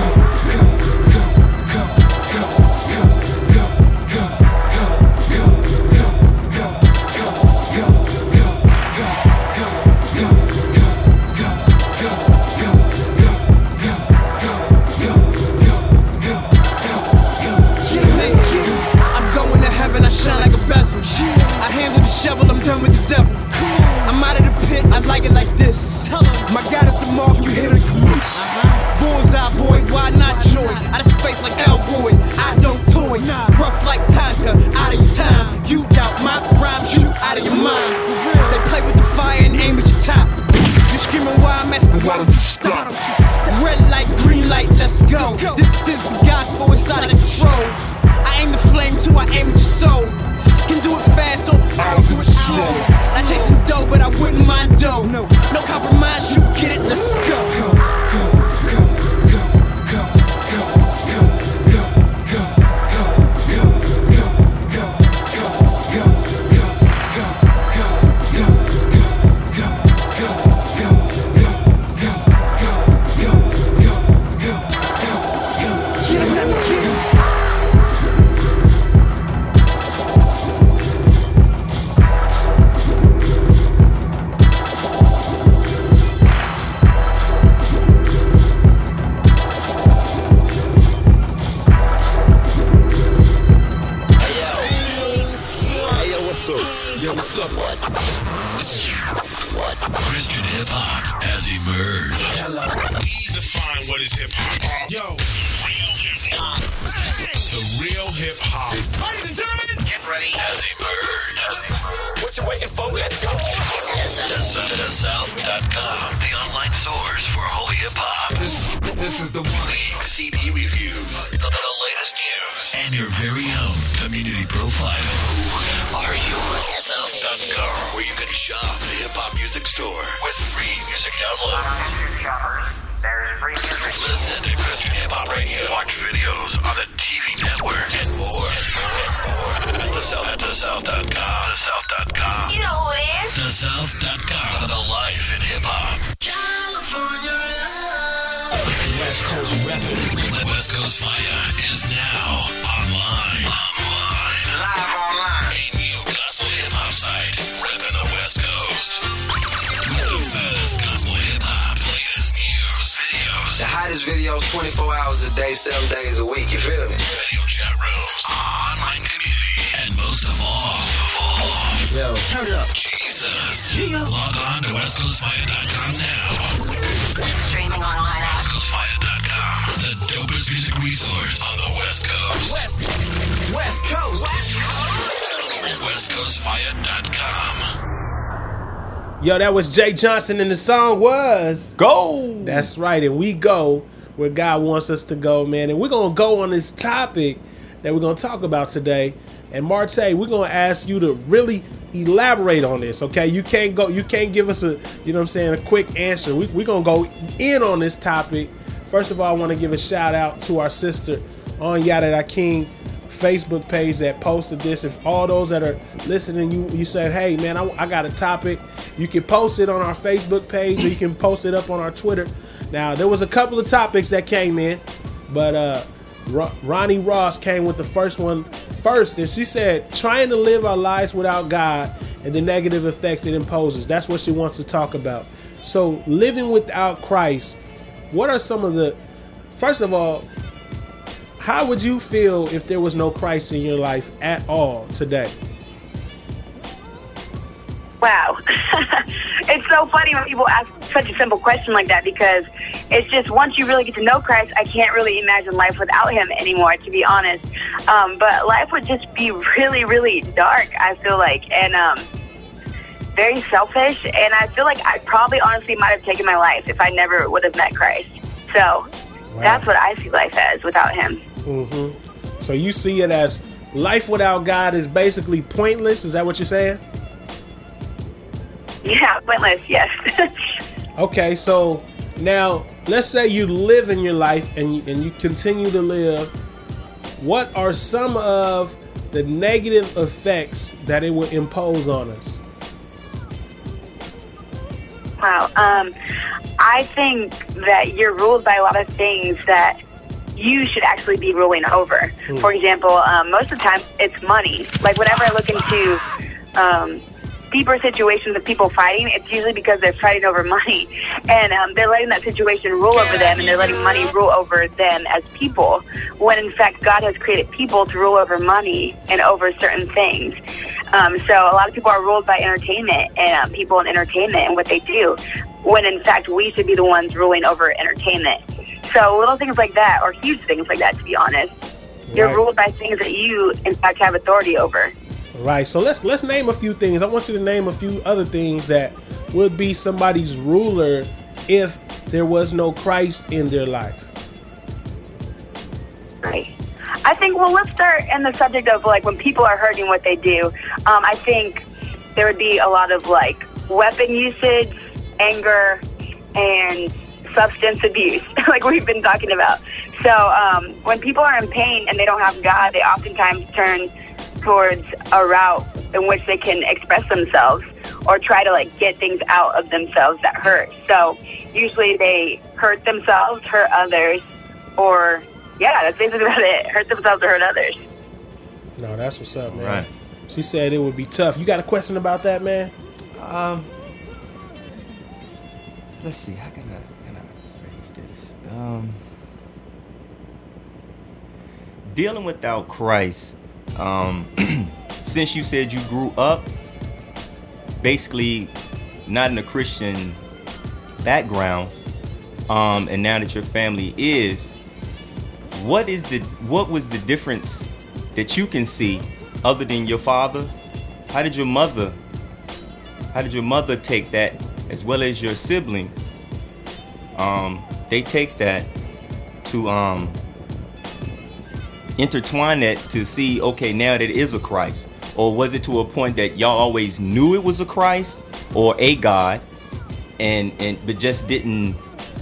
Shine like a bezel. I handle the shovel, I'm done with the devil. I'm out of the pit, I like it like this. My God is the mark, you hit a bullseye, boy, why not joy? Out of space like Elroy, I don't toy. Rough like Tonka, out of your time. You doubt my rhymes, you out of your mind. They play with the fire and aim at your top. You screaming why I'm asking, why don't you stop? Red light, green light, let's go. This is the gospel inside of the control. I aim the flame too, I aim at your soul. Can do it fast, so I'll do it slow. Not chasing dough, but I wouldn't mind dough. No, no compromise, you get it, let's go. Christian hip hop has emerged. Redefine what is hip hop. Yo, real hip hop. The real hip hop. Ladies and gentlemen, get ready. Has emerged. What you waiting for? Let's go. The South dot com, the online source for holy hip hop. This, this is the one. Leaks, C D reviews, the, the latest news, and your very own community profile. Who are you? South dot com, where you can shop the hip hop music store with free music downloads. There's free music. Listen to Christian Hip Hop Radio. Watch videos on the T V network and more and more and more at the South at the South dot com. The South dot com. You know who it is? The South dot com. The life in hip hop. California. West Coast Reppin'. West Coast Fire is now online. Online. Live online. A new gospel hip hop site. Reppin' the West Coast. With the fattest gospel hip hop. Latest news. Videos. The hottest videos twenty-four hours a day, seven days a week. You feel me? Video chat rooms. Online community. And most of all. Yo, turn it up. Jesus. Yeah. Log on to West Coast Fire dot com now. Streaming online at West Coast Fire dot com. The dopest music resource on the West Coast. West, West Coast. West Coast Fire dot com. Yo, that was Jay Johnson, and the song was Go. That's right, and we go where God wants us to go, man. And we're gonna go on this topic that we're going to talk about today. And Marte, we're going to ask you to really elaborate on this, okay? You can't go, you can't give us a, you know what I'm saying, a quick answer. We, we're going to go in on this topic. First of all, I want to give a shout out to our sister on Yada Da King Facebook page that posted this. If all those that are listening, you you said, hey man, I, I got a topic, you can post it on our Facebook page or you can post it up on our Twitter. Now there was a couple of topics that came in, but uh Ro- Ronnie Ross came with the first one first, and she said trying to live our lives without God and the negative effects it imposes. That's what she wants to talk about. So living without Christ, what are some of the, first of all, how would you feel if there was no Christ in your life at all today? Wow. It's so funny when people ask such a simple question like that, because it's just once you really get to know Christ, I can't really imagine life without him anymore, to be honest. Um, but life would just be really, really dark, I feel like, and um, very selfish. And I feel like I probably honestly might have taken my life if I never would have met Christ. So wow. That's what I see life as without him. Mm-hmm. So you see it as life without God is basically pointless? Is that what you're saying? Yeah, pointless, yes. Okay, so now let's say you live in your life and you, and you continue to live. What are some of the negative effects that it would impose on us? Wow. Um, I think that you're ruled by a lot of things that you should actually be ruling over. Mm. For example, um, most of the time it's money. Like whenever I look into um, deeper situations of people fighting, it's usually because they're fighting over money, and um, they're letting that situation rule over them, and they're letting money rule over them as people, when in fact God has created people to rule over money and over certain things. Um, so a lot of people are ruled by entertainment and um, people in entertainment and what they do, when in fact we should be the ones ruling over entertainment. So little things like that, or huge things like that, to be honest. Right. You're ruled by things that you in fact have authority over. Right, so let's let's name a few things. I want you to name a few other things that would be somebody's ruler if there was no Christ in their life. Right. I think, well, let's start in the subject of, like, when people are hurting what they do. Um, I think there would be a lot of, like, weapon usage, anger, and substance abuse, like we've been talking about. So um, when people are in pain and they don't have God, they oftentimes turn towards a route in which they can express themselves or try to like get things out of themselves that hurt. So usually they hurt themselves, hurt others, or yeah, that's basically about it. Hurt themselves or hurt others. No, that's what's up, man. Right. She said it would be tough. You got a question about that, man? Um, let's see. How can I can I phrase this? Um, dealing without Christ. Um, since you said you grew up basically not in a Christian background, um, and now that your family is, what is the what was the difference that you can see other than your father? How did your mother how did your mother take that, as well as your siblings? Um, they take that to um intertwine that to see, okay, now that it is a Christ? Or was it to a point that y'all always knew it was a Christ or a God, and and but just didn't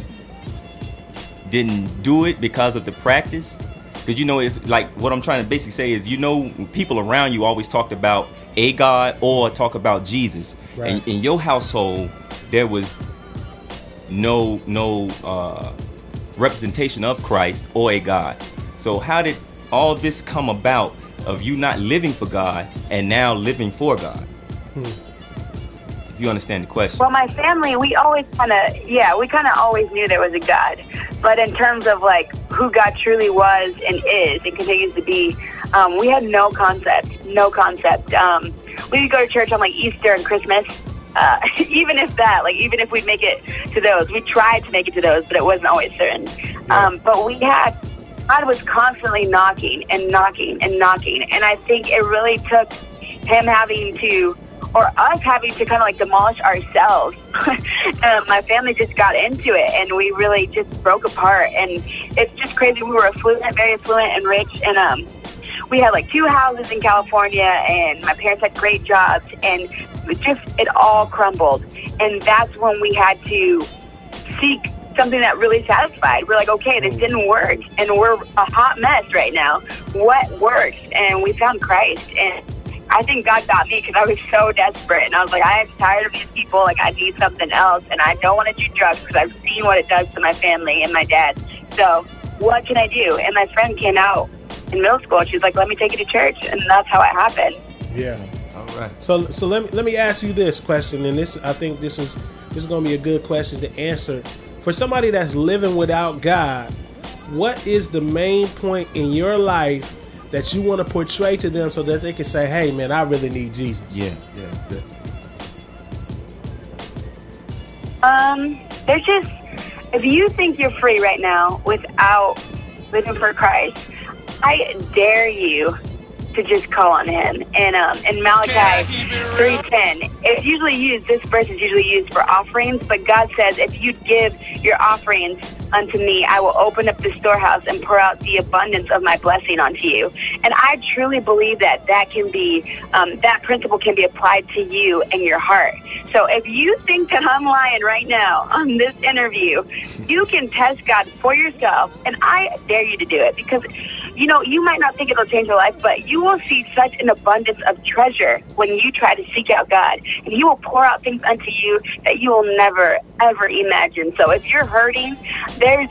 didn't do it because of the practice? Because, you know, it's like what I'm trying to basically say is, you know, people around you always talked about a God or talk about Jesus. Right. And in your household, there was no no uh, representation of Christ or a God. So how did all this come about of you not living for God and now living for God? Hmm. If you understand the question. Well, my family, we always kind of, yeah, we kind of always knew there was a God. But in terms of like who God truly was and is and continues to be, um, we had no concept, no concept. Um, we would go to church on like Easter and Christmas, uh, even if that, like even if we'd make it to those. We tried to make it to those, but it wasn't always certain. Yeah. Um, but we had, God was constantly knocking and knocking and knocking. And I think it really took him having to, or us having to kind of like demolish ourselves. um, my family just got into it and we really just broke apart. And it's just crazy. We were affluent, very affluent and rich. And um, we had like two houses in California, and my parents had great jobs, and it just it all crumbled. And that's when we had to seek something that really satisfied. We're like, okay, this didn't work, and we're a hot mess right now. What works? And we found Christ, and I think God got me because I was so desperate, and I was like, I am tired of these people. Like, I need something else, and I don't want to do drugs because I've seen what it does to my family and my dad. So what can I do? And my friend came out in middle school, and she was like, let me take you to church, and that's how it happened. Yeah. All right. So so let me let me ask you this question, and this I think this is this is going to be a good question to answer. For somebody that's living without God, what is the main point in your life that you want to portray to them so that they can say, hey, man, I really need Jesus? Yeah, yeah, that's good. Um, there's just, if you think you're free right now without living for Christ, I dare you to just call on him. And um, in Malachi three ten, it's usually used, this verse is usually used for offerings, but God says, if you give your offerings unto me, I will open up the storehouse and pour out the abundance of my blessing onto you. And I truly believe that that can be, um, that principle can be applied to you and your heart. So if you think that I'm lying right now on this interview, you can test God for yourself, and I dare you to do it, because you know, you might not think it'll change your life, but you will see such an abundance of treasure when you try to seek out God. And he will pour out things unto you that you will never, ever imagine. So if you're hurting, there's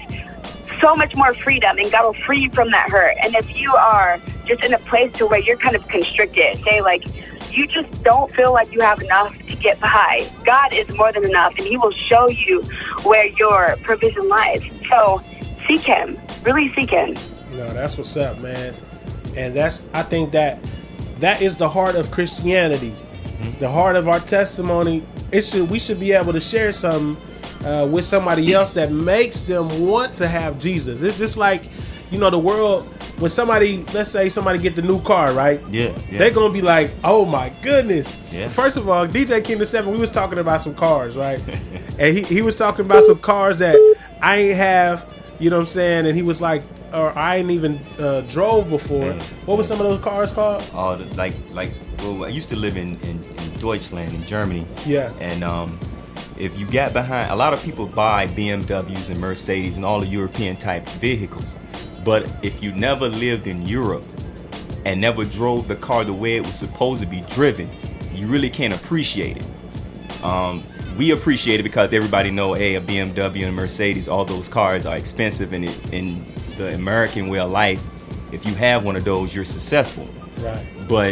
so much more freedom, and God will free you from that hurt. And if you are just in a place to where you're kind of constricted, say like, you just don't feel like you have enough to get by, God is more than enough, and he will show you where your provision lies. So seek him, really seek him. No, that's what's up, man. And that's, I think that that is the heart of Christianity, mm-hmm. the heart of our testimony. It should, we should be able to share something uh, with somebody else that makes them want to have Jesus. It's just like, you know, the world, when somebody, let's say somebody get the new car, right? Yeah, yeah. They're going to be like, oh my goodness. Yeah. First of all, D J Kingdom seven, we was talking about some cars, right? And he, he was talking about some cars that I ain't have, you know what I'm saying? And he was like, or I ain't even uh, drove before. Man, what were some of those cars called? Oh, the, like, like, well, I used to live in, in, in Deutschland, in Germany. Yeah. And um, if you got behind, a lot of people buy B M Ws and Mercedes and all the European type vehicles. But if you never lived in Europe and never drove the car the way it was supposed to be driven, you really can't appreciate it. Um, we appreciate it because everybody know, hey, a B M W and a Mercedes, all those cars are expensive, and it, in the American way of life, if you have one of those, you're successful. Right. But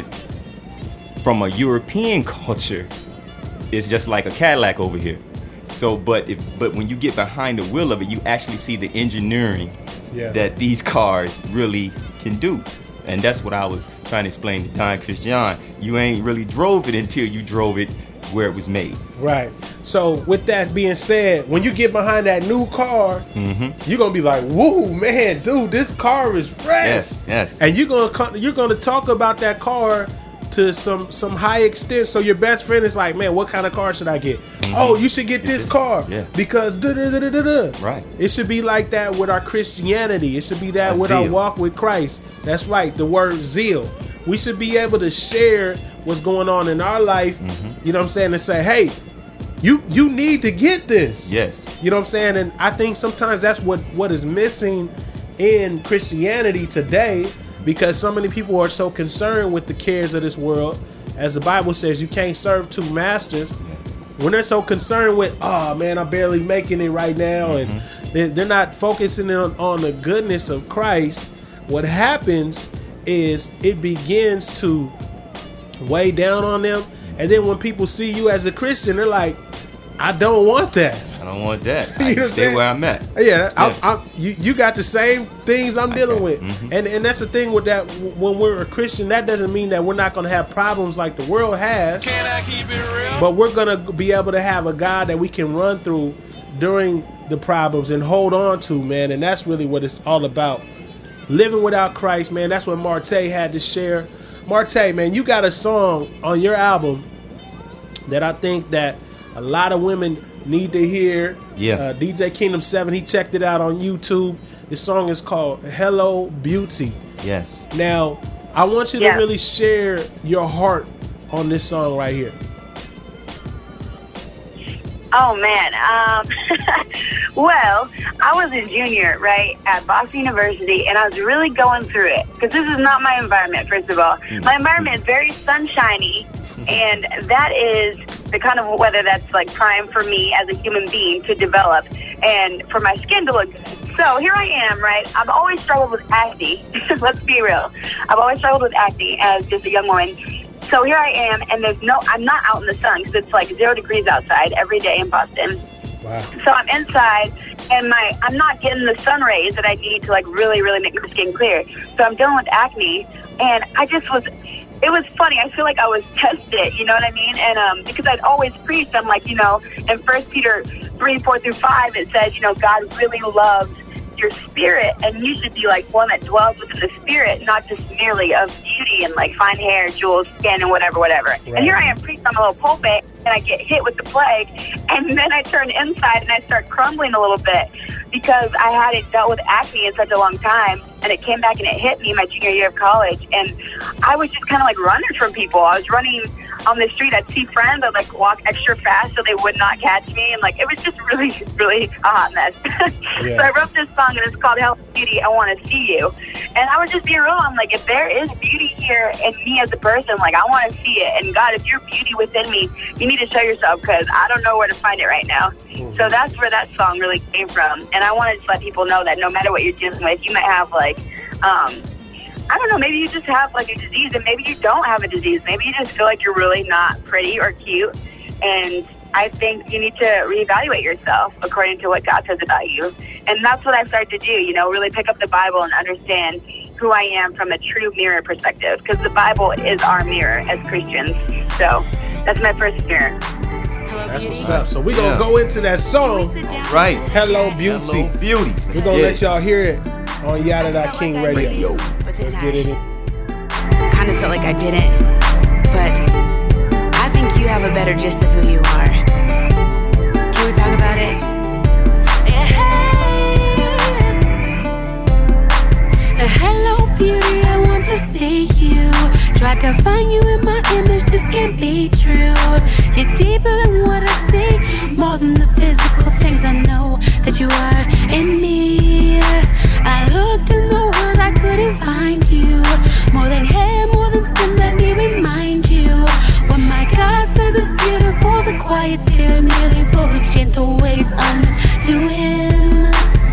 from a European culture, it's just like a Cadillac over here. So, but if but when you get behind the wheel of it, you actually see the engineering yeah. that these cars really can do. And that's what I was trying to explain to Don Christian. You ain't really drove it until you drove it where it was made. Right. So with that being said, when you get behind that new car, mm-hmm. you're gonna be like, "Whoa, man, dude, this car is fresh." Yes, yes. And you're gonna come, you're gonna talk about that car to some some high extent. So your best friend is like, "Man, what kind of car should I get?" Mm-hmm. Oh, you should get this, this car yeah. because da da da da da. Right. It should be like that with our Christianity. It should be that A with zeal. our walk with Christ. That's right. The word zeal. We should be able to share what's going on in our life, mm-hmm. you know what I'm saying, and say, hey, you you need to get this. Yes. You know what I'm saying? And I think sometimes that's what, what is missing in Christianity today, because so many people are so concerned with the cares of this world. As the Bible says, you can't serve two masters. When they're so concerned with, oh man, I'm barely making it right now, mm-hmm. and they're, they're not focusing on, on the goodness of Christ, what happens is it begins to weigh down on them. And then when people see you as a Christian, they're like, I don't want that. I don't want that. I can stay where I'm at. Yeah, yeah. I'm, I'm, you, you got the same things I'm dealing okay. with. Mm-hmm. And and that's the thing with that, when we're a Christian, that doesn't mean that we're not going to have problems like the world has. Can I keep it real? But we're going to be able to have a God that we can run through during the problems and hold on to, man. And that's really what it's all about. Living without Christ, man. That's what Marte had to share. Marte, man, you got a song on your album that I think that a lot of women need to hear. Yeah. Uh, D J Kingdom seven, he checked it out on YouTube. This song is called Hello Beauty. Yes. Now, I want you to Yeah. really share your heart on this song right here. Oh man. Um, well, I was a junior, right, at Boston University, and I was really going through it because this is not my environment. First of all, my environment is very sunshiny, and that is the kind of weather that's like prime for me as a human being to develop, and for my skin to look good. So here I am, right? I've always struggled with acne. Let's be real. I've always struggled with acne as just a young woman. So here I am, and there's no, I'm not out in the sun because it's like zero degrees outside every day in Boston. Wow. So I'm inside, and my, I'm not getting the sun rays that I need to like really, really make my skin clear. So I'm dealing with acne, and I just was, it was funny. I feel like I was tested, you know what I mean? And um, because I'd always preached, I'm like, you know, in First Peter three, four through five, it says, you know, God really loves your spirit, and you should be like one that dwells within the spirit, not just merely of beauty and like fine hair, jewels, skin, and whatever, whatever. Right. And here I am preaching on a little pulpit, and I get hit with the plague, and then I turn inside and I start crumbling a little bit because I hadn't dealt with acne in such a long time, and it came back and it hit me my junior year of college, and I was just kind of like running from people. I was running on the street. I'd see friends, I'd like walk extra fast so they would not catch me, and like it was just really, really a hot mess. Yeah. So I wrote this song, and it's called Health and Beauty, I Want to See You. And I was just being real. I'm like, if there is beauty here in me as a person, like I want to see it. And God, if you're beauty within me, you need to show yourself, because I don't know where to find it right now. Mm-hmm. So that's where that song really came from. And I wanted to let people know that no matter what you're dealing with, you might have like, um, I don't know, maybe you just have like a disease, and maybe you don't have a disease. Maybe you just feel like you're really not pretty or cute. And I think you need to reevaluate yourself according to what God says about you. And that's what I started to do, you know, really pick up the Bible and understand who I am from a true mirror perspective, because the Bible is our mirror as Christians. So that's my first mirror. That's what's up. So we're going to yeah. go into that song. Right. Hello, Beauty. Hello, Beauty. We're going to let y'all hear it on Yada Da King like Radio. Let's get it in. Kind of felt like I didn't, but I think you have a better gist of who you are. Can we talk about it? Yes. Hello, beauty, I want to see you. Tried to find you in my image, this can't be true. You're deeper than what I see, more than the physical things I know that you are in me. I looked in the world, I couldn't find you. More than hair, more than skin, let me remind you. What my God says is beautiful, is a quiet spirit, merely full of gentle ways unto Him.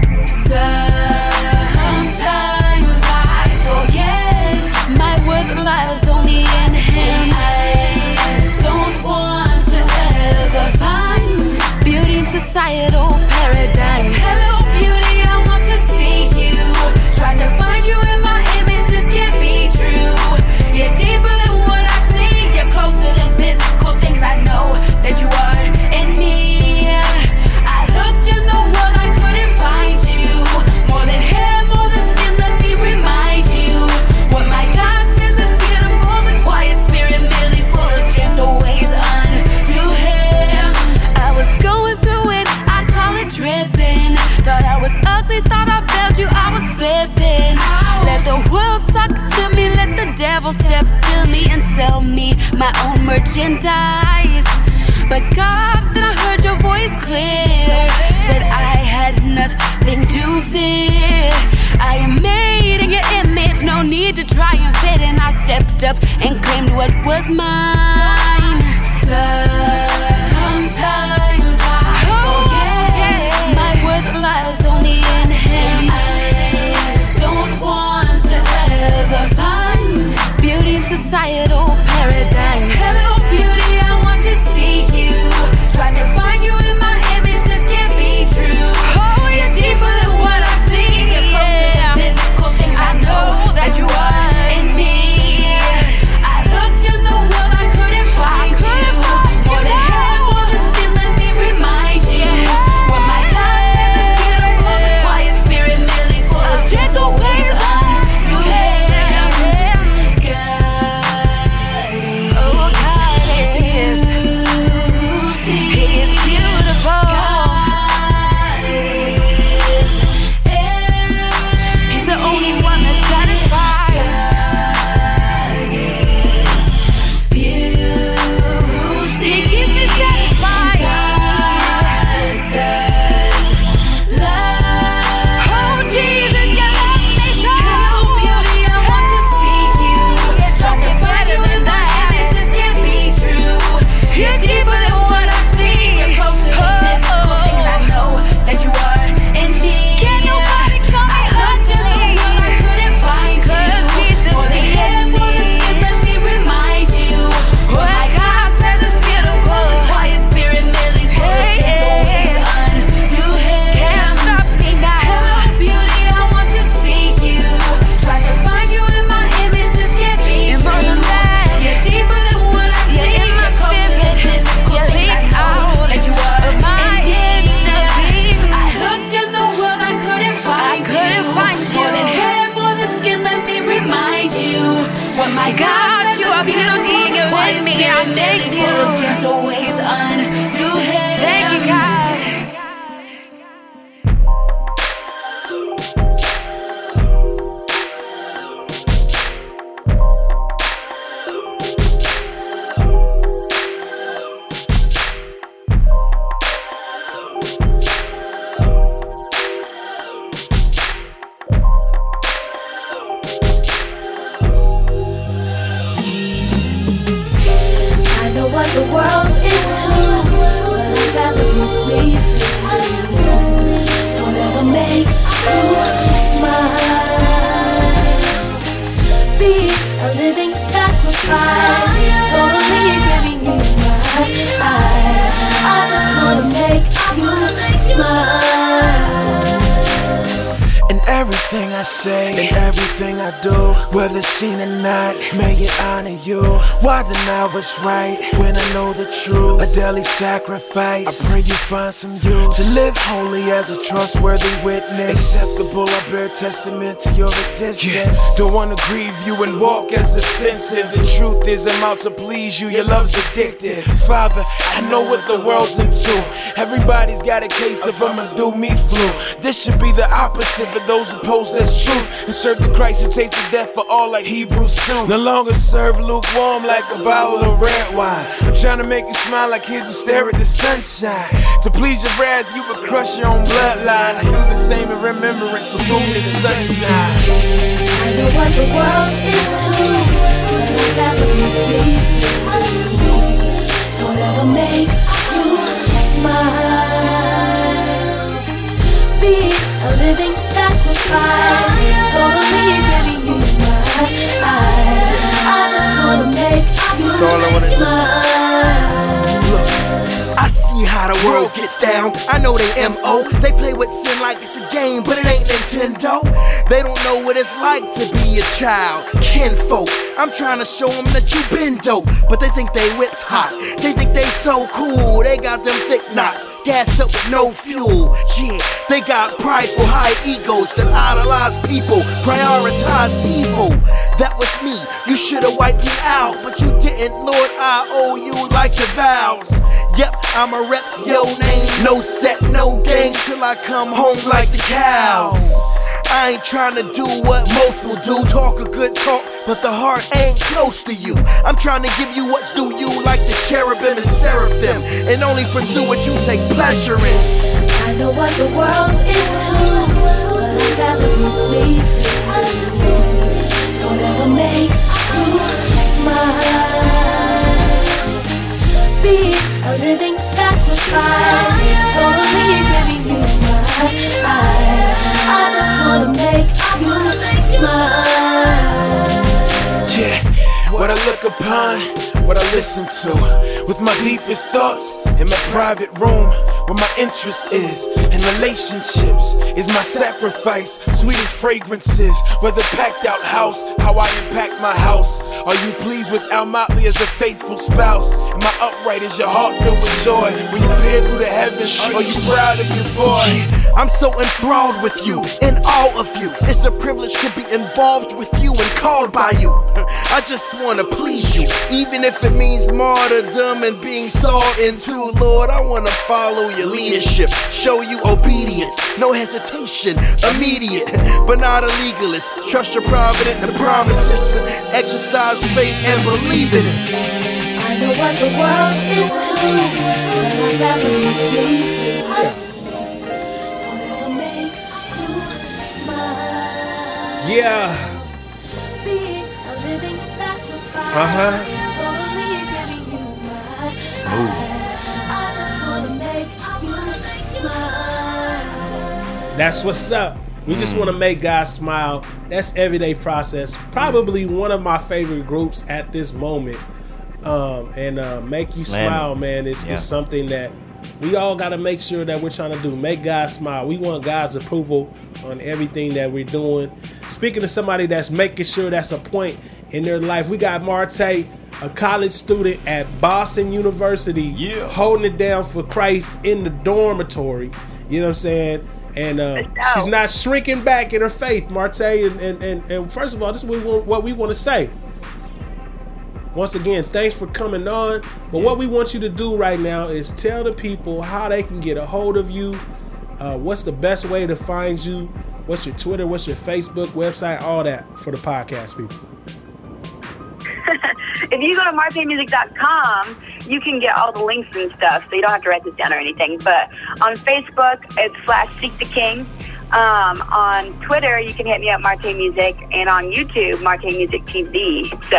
Sometimes I forget my worth lies only in Him. I don't want to ever find beauty in societal paradigms. Hello, beauty, I want to see you. Tried to find you in my image, this can't be true. You're deeper than what I see, you're closer than physical things I know that you are in me. I looked in the world, I couldn't find you. More than hair, more than skin, let me remind you. What my God says is beautiful, is a quiet spirit, merely full of gentle ways unto Him. I was going through it, I'd call it dripping. Thought I was ugly, thought I failed you, I was flipping. Let the world talk to me, let the devil step to me and sell me my own merchandise. But God, then I heard your voice clear, said I had nothing to fear. I am made in your image, no need to try and fit in. I stepped up and claimed what was mine. Sometimes I forget my worth lies only in Him. I don't want to ever find beauty in societal paradigms. Hello, beauty, I want to see you. Tried to find you in my image, this can't be true. Oh, you're deeper than what I see. You're closer than physical things I know that you are in me. I looked in the world, I couldn't and Nelly full of gentle ways unto him. Thank you, God. What the world's into, but I'd rather be pleasing. Whatever makes you smile, be a living sacrifice, totally giving you my life. I just wanna make you smile. And everything I say, and everything I do, whether seen or not, may it honor you. Why deny what's right when I know the truth? A daily sacrifice, I pray you find some use. To live holy as a trustworthy witness, acceptable, I bear testament to your existence. Yeah. Don't wanna grieve you and walk as offensive. The truth is I'm out to please you, your love's addictive. Father, I know what the world's into. Everybody's got a case of I'ma do me flu. This should be the opposite for those who pose as truth and serve the Christ who tasted death for all like Hebrews two. No longer serve lukewarm like a bottle of red wine. I'm trying to make you smile like kids who stare at the sunshine. To please your wrath, you would crush your own bloodline. I do the same in remembrance of whom is sunshine. I know what the world's into, but I'd rather be pleasing. Whatever makes you smile, be a living sacrifice, totally giving you my life. I just wanna make you That's all I wanna do. smile. Look, I see how the world gets down. I know they M O. They play with sin like it's a game, but it ain't Nintendo. They don't know what it's like to be a child. Kinfolk, I'm trying to show them that you been dope, but they think they whips hot. They think they so cool. They got them thick knots, gassed up with no fuel. Yeah, they got prideful high egos that idolize people, prioritize evil. That was me. You should've wiped me out, but you didn't. Lord, I owe you like your vows. Yep, I'ma rep your name. No set, no games till I come home like the cows. I ain't trying to do what most will do. Talk a good talk, but the heart ain't close to you. I'm trying to give you what's due you, like the cherubim and seraphim, and only pursue what you take pleasure in. I know what the world's into, but I'd rather be pleasing. Whatever makes you smile, be a living sacrifice, totally giving you my life. I just wanna make you smile. Yeah, what I look upon, what I listen to, with my deepest thoughts in my private room, where my interest is in relationships, is my sacrifice, sweetest fragrances, whether packed out house, how I impact my house. Are you pleased with Al Motley as a faithful spouse? Am I upright? Is your heart filled with joy when you peer through the heavens? Are you proud of your boy? I'm so enthralled with you, in all of you. It's a privilege to be involved with you and called by you. I just wanna please you, even if it means martyrdom and being sought into. Lord, I wanna follow your leadership, show you obedience, no hesitation, immediate, but not a legalist. Trust your providence and promises, exercise faith and believe in it. I know what the world's into, but I'd rather be pleasing. Whatever makes you smile, Yeah. be a living sacrifice, Uh-huh. totally giving you my life. I just wanna make you smile. That's what's up. We just want to make God smile. That's Everyday Process. Probably one of my favorite groups at this moment. Um, and uh, Make You Slam Smile, it. man, is, Yeah. is something that we all got to make sure that we're trying to do. Make God smile. We want God's approval on everything that we're doing. Speaking of somebody that's making sure that's a point in their life, we got Marte, a college student at Boston University, Yeah. holding it down for Christ in the dormitory. You know what I'm saying? And um, she's not shrinking back in her faith, Marte. And, and, and, and first of all, this is what we want, what we want to say. once again, thanks for coming on. But Yeah. what we want you to do right now is tell the people how they can get a hold of you. Uh, what's the best way to find you? What's your Twitter? What's your Facebook website? All that for the podcast people. If you go to marte music dot com, you can get all the links and stuff, so you don't have to write this down or anything. But on Facebook, it's slash Seek the King. Um, on Twitter, you can hit me up, Marte Music, and on YouTube, Marte Music T V. So,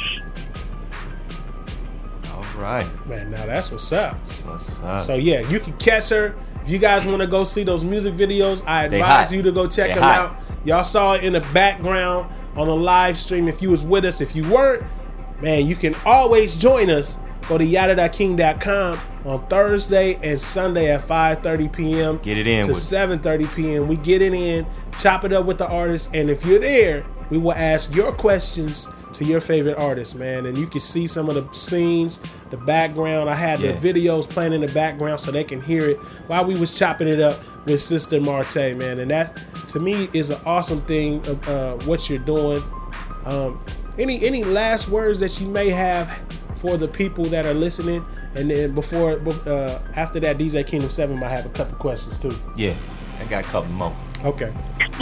All right. Man, now that's what's up. That's what's up. So yeah, you can catch her. If you guys want to go see those music videos, I They advise hot. you to go check They them hot. out. Y'all saw it in the background on the live stream if you was with us. If you weren't, man, you can always join us. Go to yada dot king dot com on Thursday and Sunday at five thirty p.m. Get it in to with seven thirty p.m. We get it in, chop it up with the artists, and if you're there, we will ask your questions to your favorite artist, man. And you can see some of the scenes, the background. I had Yeah. the videos playing in the background so they can hear it while we was chopping it up with Sister Marte, man. And that, to me, is an awesome thing of uh, what you're doing. Um, any any last words that you may have for the people that are listening? And then before, uh, after that, D J Kingdom seven might have a couple questions too. Yeah, I got a couple more. Okay.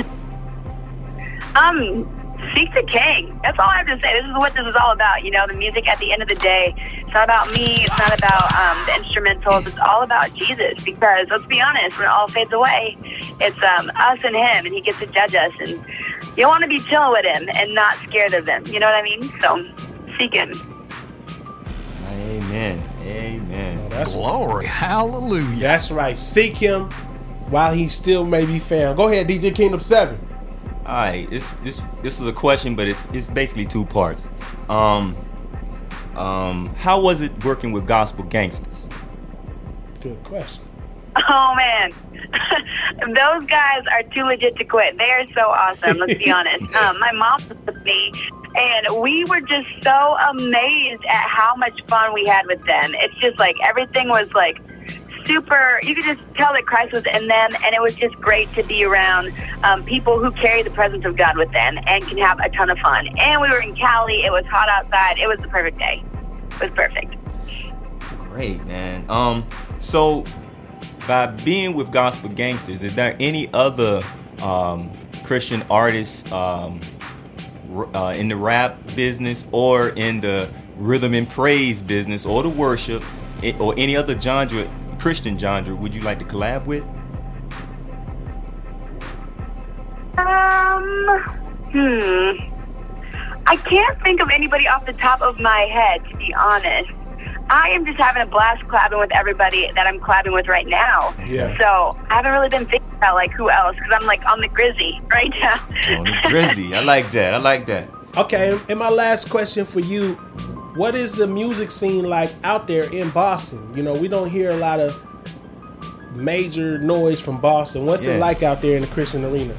um, seek the King. That's all I have to say. This is what this is all about. You know, the music at the end of the day, it's not about me. It's not about um, the instrumentals. It's all about Jesus. Because let's be honest, when it all fades away, it's um, us and Him, and He gets to judge us. And you want to be chilling with Him and not scared of Him. You know what I mean? So seek Him. Amen. Amen. Oh, that's Glory. Hallelujah. That's right. Seek Him while He still may be found. Go ahead, D J Kingdom seven. All right, this this this is a question, but it, it's basically two parts. Um, um, how was it working with Gospel Gangsters? Good question. Oh, man. Those guys are too legit to quit. They are so awesome, let's be honest. Um, my mom was with me, and we were just so amazed at how much fun we had with them. It's just like everything was like super, you could just tell that Christ was in them, and it was just great to be around um, people who carry the presence of God with them and can have a ton of fun. And we were in Cali. It was hot outside. It was the perfect day. It was perfect. Great, man. Um, so by being with Gospel Gangsters, is there any other um, Christian artists um, r- uh, in the rap business or in the rhythm and praise business or the worship i- or any other genre, Christian genre, would you like to collab with? Um, hmm. I can't think of anybody off the top of my head, to be honest. I am just having a blast collabing with everybody that I'm collabing with right now. Yeah. So I haven't really been thinking about like who else, because I'm like on the Grizzy right now. On the Drizzy. I like that. I like that. Okay, and my last question for you, what is the music scene like out there in Boston? You know, we don't hear a lot of major noise from Boston. What's Yeah. it like out there in the Christian arena?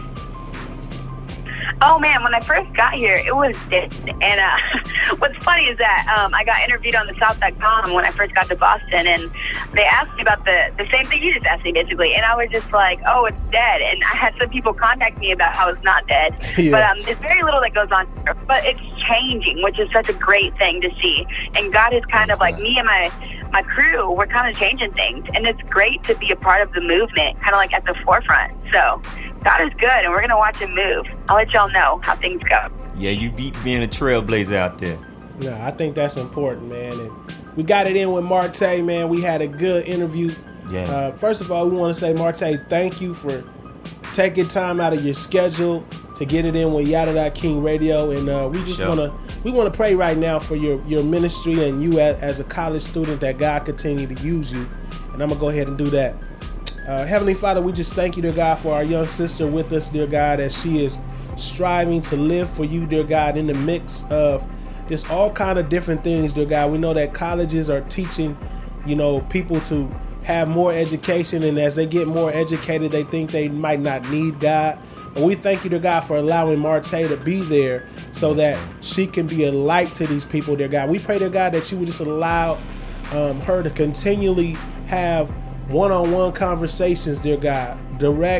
Oh man, when I first got here, it was dead. And uh, what's funny is that um, I got interviewed on the South dot com when I first got to Boston, and they asked me about the, the same thing you just asked me, basically. And I was just like, oh, it's dead. And I had some people contact me about how it's not dead. Yeah. But um, there's very little that goes on here. But it's changing, which is such a great thing to see. And God is kind of like, me and my my crew, we're kind of changing things. And it's great to be a part of the movement, kind of like at the forefront. So God is good, and we're going to watch Him move. I'll let y'all know how things go. Yeah, you beat being a trailblazer out there. No, I think that's important, man. And we got it in with Marte, man. We had a good interview. Yeah. Uh, first of all, we want to say, Marte, thank you for taking time out of your schedule to get it in with Yada Dot King Radio. And uh, we just Sure. want to we want to pray right now for your, your ministry and you as, as a college student, that God continue to use you. And I'm going to go ahead and do that. Uh, Heavenly Father, we just thank you, dear God, for our young sister with us, dear God, as she is striving to live for you, dear God, in the mix of just all kind of different things, dear God. We know that colleges are teaching, you know, people to have more education, and as they get more educated, they think they might not need God. But we thank you, dear God, for allowing Marte to be there so that she can be a light to these people, dear God. We pray, dear God, that you would just allow um, her to continually have one-on-one conversations, dear God, direct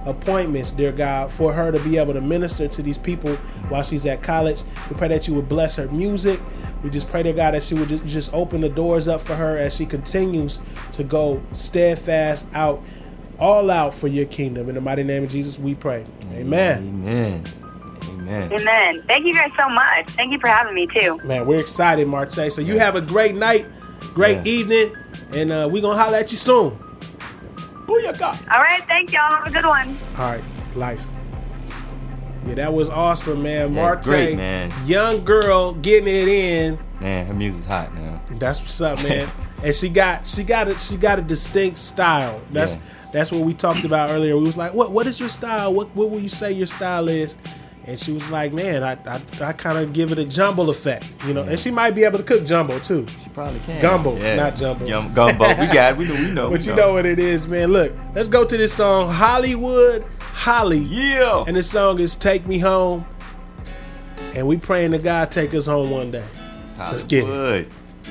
appointments, dear God, for her to be able to minister to these people while she's at college. We pray that you would bless her music. We just pray, dear God, that she would just, just open the doors up for her as she continues to go steadfast out, all out for your kingdom. In the mighty name of Jesus, we pray. Amen. Amen. Amen. Amen. Thank you guys so much. Thank you for having me too. Man, we're excited, Marte. So you have a great night, great Yeah. evening, and uh, we're going to holler at you soon. Booyaka. All right. Thank y'all. Have a good one. All right, life. Yeah, that was awesome, man. Yeah, Marte, great, man. Young girl getting it in. Man, her music's hot now. That's what's up, man. And she got she got a she got a distinct style. That's Yeah. that's what we talked about earlier. We was like, what what is your style? What what will you say your style is? And she was like, man, I I, I kind of give it a jumbo effect, you know. Yeah. And she might be able to cook jumbo too. She probably can. Gumbo, Yeah. not jumbo. Jum- gumbo. We got it. We know. We know. But we you know what it is, man. Look, let's go to this song, Hollywood Holly. Yeah. And this song is Take Me Home. And we praying to God take us home one day. Let's get it. Hollywood.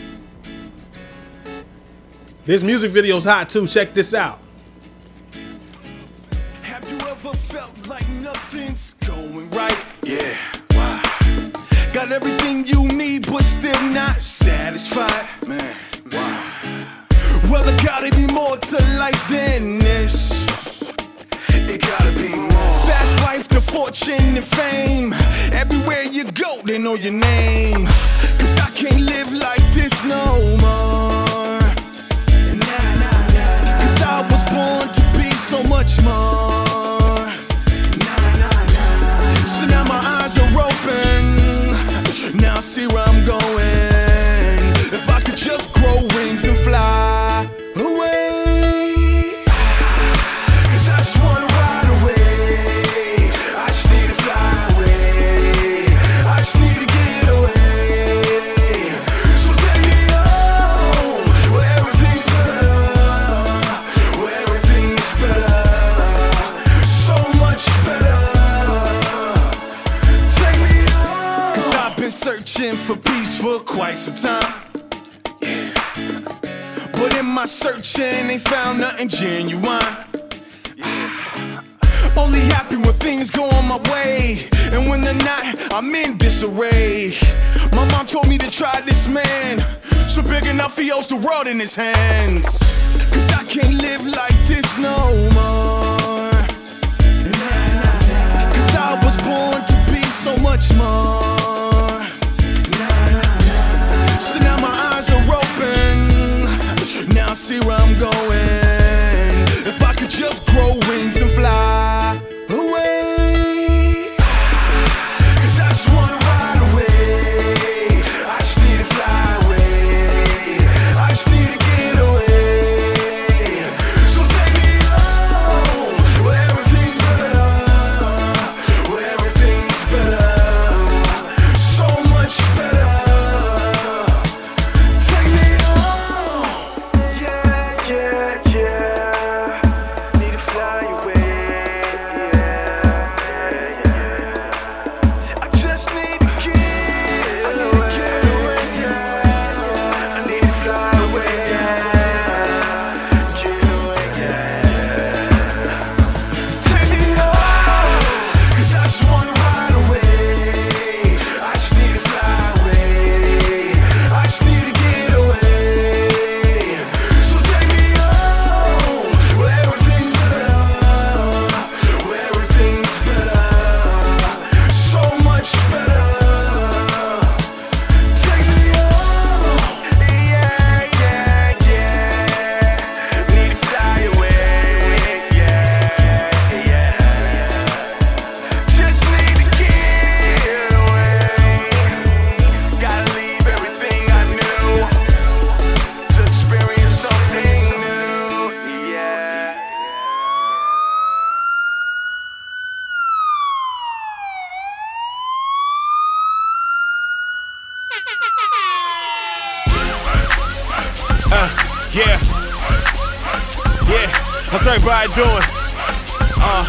This music video's hot too. Check this out. Have you ever felt like nothing's going right? Yeah. Wow. Got everything you need, but still not satisfied. Man. Wow. Well, there gotta be more to life than this. It gotta be more. Fast life, the fortune and fame. Everywhere you go, they know your name. Cause I can't live like this no more. Nah, nah, nah. Cause I was born to be so much more. Nah, nah, nah. So now my eyes are open. Now I see where I'm going. If I could just grow wings and fly away. Cause I just wanna ride away. I just need to fly away. I just need to get away. So take me home, where everything's better. Where everything's better. So much better. Take me home. Cause I've been searching for peace for quite some time. But in my searching, ain't found nothing genuine. Only happy when things go on my way. And when they're not, I'm in disarray. My mom told me to try this man. So big enough he holds the world in his hands. Cause I can't live like this no more. Cause I was born to be so much more. So now my eyes are open. Now I see where I'm going. If I could just grow wings and fly away. Cause I just wanna ride away. I just need to fly away. I just need to get away. So take me home, where everything's better. Where everything's better. So much better. Take me home. Yeah, yeah, yeah. Need to fly away. Yeah, yeah. I just need to get away. I need to fly away. Get away, yeah. Take me home, 'cause I just wanna ride away. I just need to fly away. I just need to get away. So take me home, where everything's better. Where everything's better. So much better. Take me home. Yeah, yeah, yeah. Need to fly away. Yeah, yeah. Just need to get away. Gotta leave everything I knew to experience something new. Yeah. Uh, yeah. Yeah. How's everybody doing? Uh.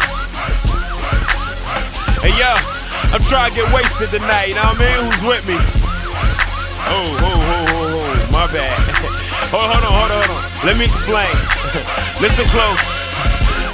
Hey, yo. I'm trying to get wasted tonight, you know what I mean? Who's with me? Oh, oh, oh, oh, oh. My bad. hold, hold on, hold on, hold on. Let me explain. Listen close. Look,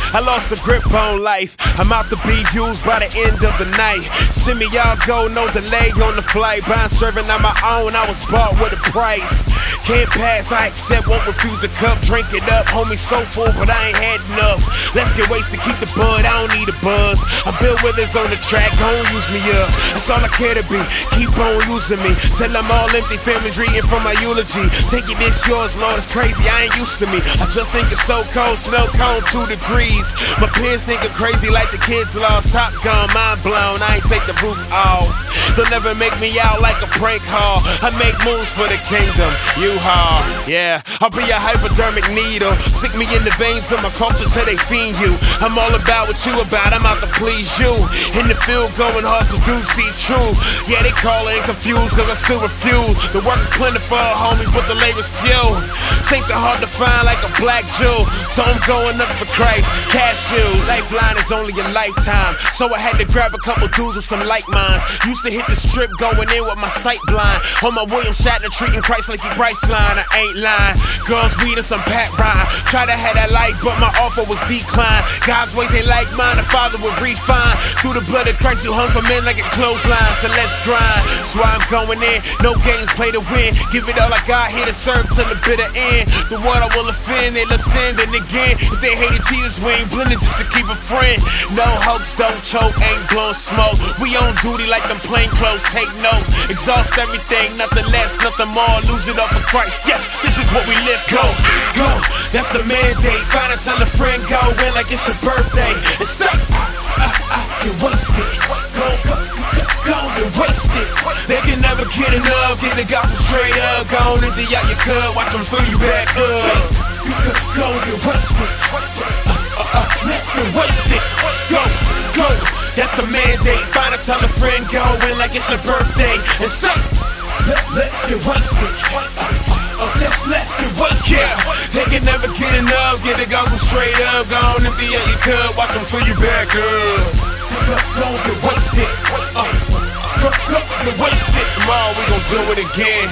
I lost the grip on life. I'm out to be used by the end of the night. Send me y'all go, no delay on the flight. Buying serving on my own, I was bought with a price. Can't pass, I accept, won't refuse the cup. Drink it up, homie, so full, but I ain't had enough. Let's get wasted, keep the bud, I don't need a buzz. I'm Bill Withers on the track, don't use me up. That's all I care to be, keep on using me. Till I'm all empty, family's reading from my eulogy. Take it, it's yours, Lord, it's crazy, I ain't used to me. I just think it's so cold, snow cone, two degrees. My peers think I'm crazy like the kids lost. Top Gun, mind blown, I ain't take the roof off. They'll never make me out like a prank haul. I make moves for the kingdom, U-Haul, yeah. I'll be a hypodermic needle. Stick me in the veins of my culture till they fiend you. I'm all about what you about, I'm out to please you. In the field going hard to do, see true. Yeah, they calling confused cause I still refuse. The work is plentiful, homie, but the labor's few. Saints are hard to find like a black Jew. So I'm going up for Christ, cashews. Lifeline is only a lifetime, so I had to grab a couple dudes with some like minds. Used to hit the strip going in with my sight blind. On my William Shatner treating Christ like he Priceline. I ain't lying. Girls weed and some Pat Ryan. Try to have that light, but my offer was declined. God's ways ain't like mine, the Father would refine. Through the blood of Christ, you hung for men like a clothesline. So let's grind. That's why I'm going in. No games, play to win. Give it all I got here to serve till the bitter end. The word I will offend, they love sin. Then again, if they hated Jesus, we ain't blended just to keep a friend. No hoax, don't choke, ain't blowing smoke. We on duty like them plain clothes. Take notes, exhaust everything, nothing less, nothing more. Lose it all for Christ. Yes, this is what we live. Go, go. That's the mandate. Find a tell a friend, go in like it's your birthday. It's up. Uh, uh, get wasted. Go, go, go, go, get wasted. They can never get enough. Get the gospel straight up. Go on empty out your cup. Watch them fill you back up. Go, go, go, get wasted. Uh, uh, uh, let's get wasted. Go, go. That's the mandate. Find a tell a friend, go in like it's your birthday. It's up. Let, let's get wasted. Uh, uh, uh, let's, let's get wasted. Yeah, they can never get enough. Get the gospel straight up. Go on empty out your cup. Watch them fill you back up. Go, go, get wasted. Uh, go, go, get wasted. Tomorrow we gon' do it again.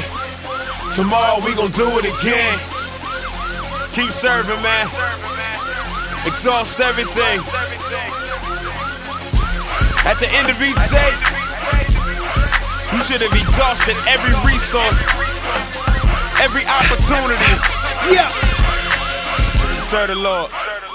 Tomorrow we gon' do it again. Keep serving, man. Exhaust everything. At the end of each day, you should have exhausted every resource, every opportunity. Yeah. To serve the Lord.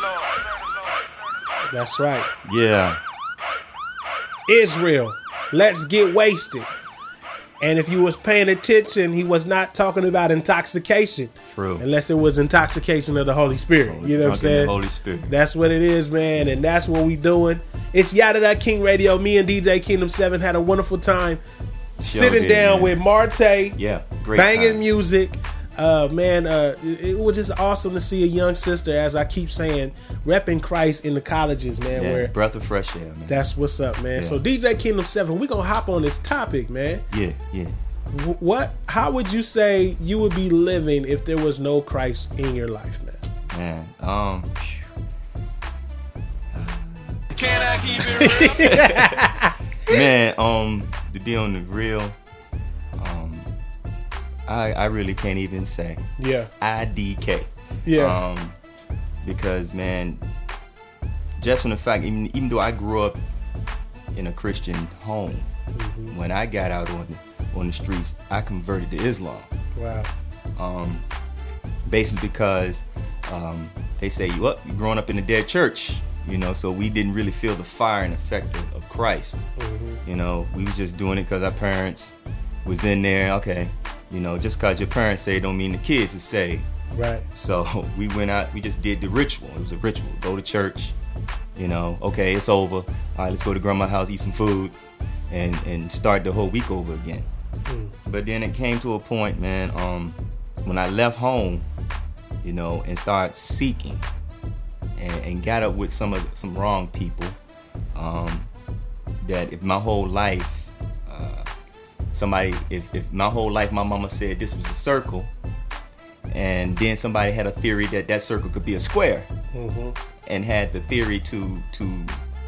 That's right. Yeah. Israel, let's get wasted. And if you was paying attention, he was not talking about intoxication. True. Unless it was intoxication of the Holy Spirit. You know what I'm saying? The Holy Spirit. That's what it is, man. And that's what we doing. It's Yada Da King Radio. Me and D J Kingdom seven had a wonderful time Sure sitting did, down man. with Marte. Yeah, great banging time. music. Uh, man, uh, it, it was just awesome to see a young sister, as I keep saying, repping Christ in the colleges, man. Yeah, where breath of fresh air, man. that's what's up, man. Yeah. So D J Kingdom seven, we're going to hop on this topic, man. Yeah, yeah. Wh- What? How would you say you would be living if there was no Christ in your life, man? Man, um, Can I keep it real? man, um, to be on the real, um, I I really can't even say. Yeah. I D K. Yeah. Um, because man, just from the fact, even, even though I grew up in a Christian home, Mm-hmm. when I got out on the, on the streets, I converted to Islam. Wow. Um, basically because um, they say, well, you're growing up in a dead church, you know, so we didn't really feel the fire and effect of, of Christ. Mm-hmm. You know, we was just doing it because our parents was in there. Okay, you know, just because your parents say don't mean the kids is saved. Right. So we went out, we just did the ritual. It was a ritual. Go to church, you know, okay, it's over. All right, let's go to grandma's house, eat some food, and, and start the whole week over again. Mm. But then it came to a point, man, um, when I left home, you know, and started seeking and, and got up with some of some wrong people, um, that if my whole life, uh, somebody, if, if my whole life my mama said this was a circle, and then somebody had a theory that that circle could be a square, Mm-hmm. and had the theory to to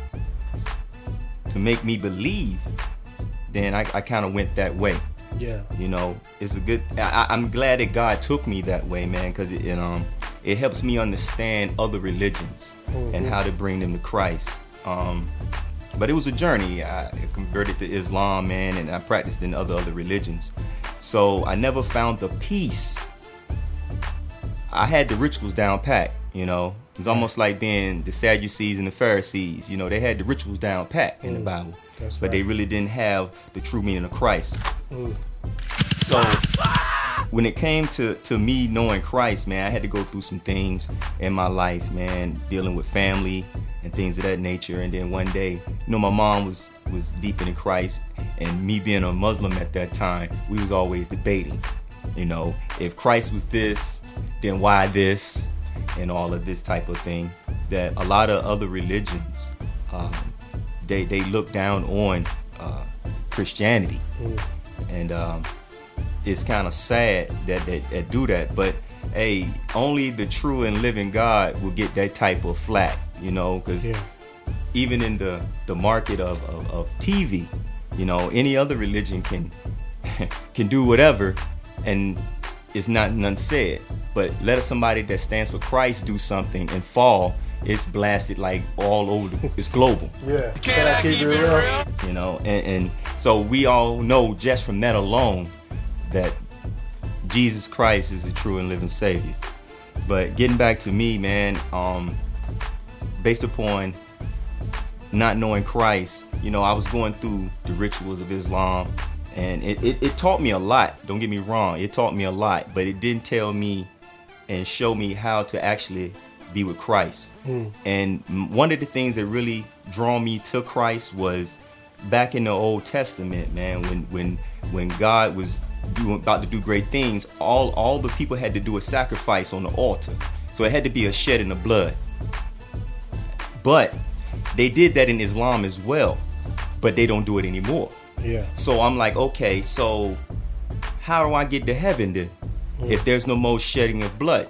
to make me believe, then I, I kind of went that way. Yeah. You know, it's a good. I, I'm glad that God took me that way, man, because it, it um it helps me understand other religions Mm-hmm. and how to bring them to Christ. Um, but it was a journey. I converted to Islam, man, and I practiced in other other religions. So I never found the peace. I had the rituals down pat, you know. It was almost like being the Sadducees and the Pharisees. You know, they had the rituals down pat in the Bible, That's but right. they really didn't have the true meaning of Christ. Mm. So when it came to, to me knowing Christ, man, I had to go through some things in my life, man, dealing with family and things of that nature. And then one day, you know, my mom was, was deep into Christ, and me being a Muslim at that time, we was always debating, you know, if Christ was this, then why this, and all of this type of thing. That a lot of other religions, um, they, they look down on uh, Christianity. Mm. And um, it's kind of sad that they, they do that, but hey, only the true and living God will get that type of flack, you know, because Yeah. even in the, the market of, of, of T V, you know, any other religion can can do whatever, and it's not none said. But let somebody that stands for Christ do something and fall, it's blasted like all over the, it's global. Yeah. Can I keep it real? You know, and, and so we all know just from that alone that Jesus Christ is the true and living Savior. But getting back to me, man, um, based upon not knowing Christ, you know, I was going through the rituals of Islam, and it, it, it taught me a lot. Don't get me wrong, it taught me a lot, but it didn't tell me and show me how to actually be with Christ. Mm. And one of the things that really drew me to Christ was back in the Old Testament, man, when when when God was doing, about to do great things, all all the people had to do a sacrifice on the altar. So it had to be a shedding of blood. But they did that in Islam as well, but they don't do it anymore. Yeah. So I'm like, okay, so how do I get to heaven then? Mm. If there's no more shedding of blood?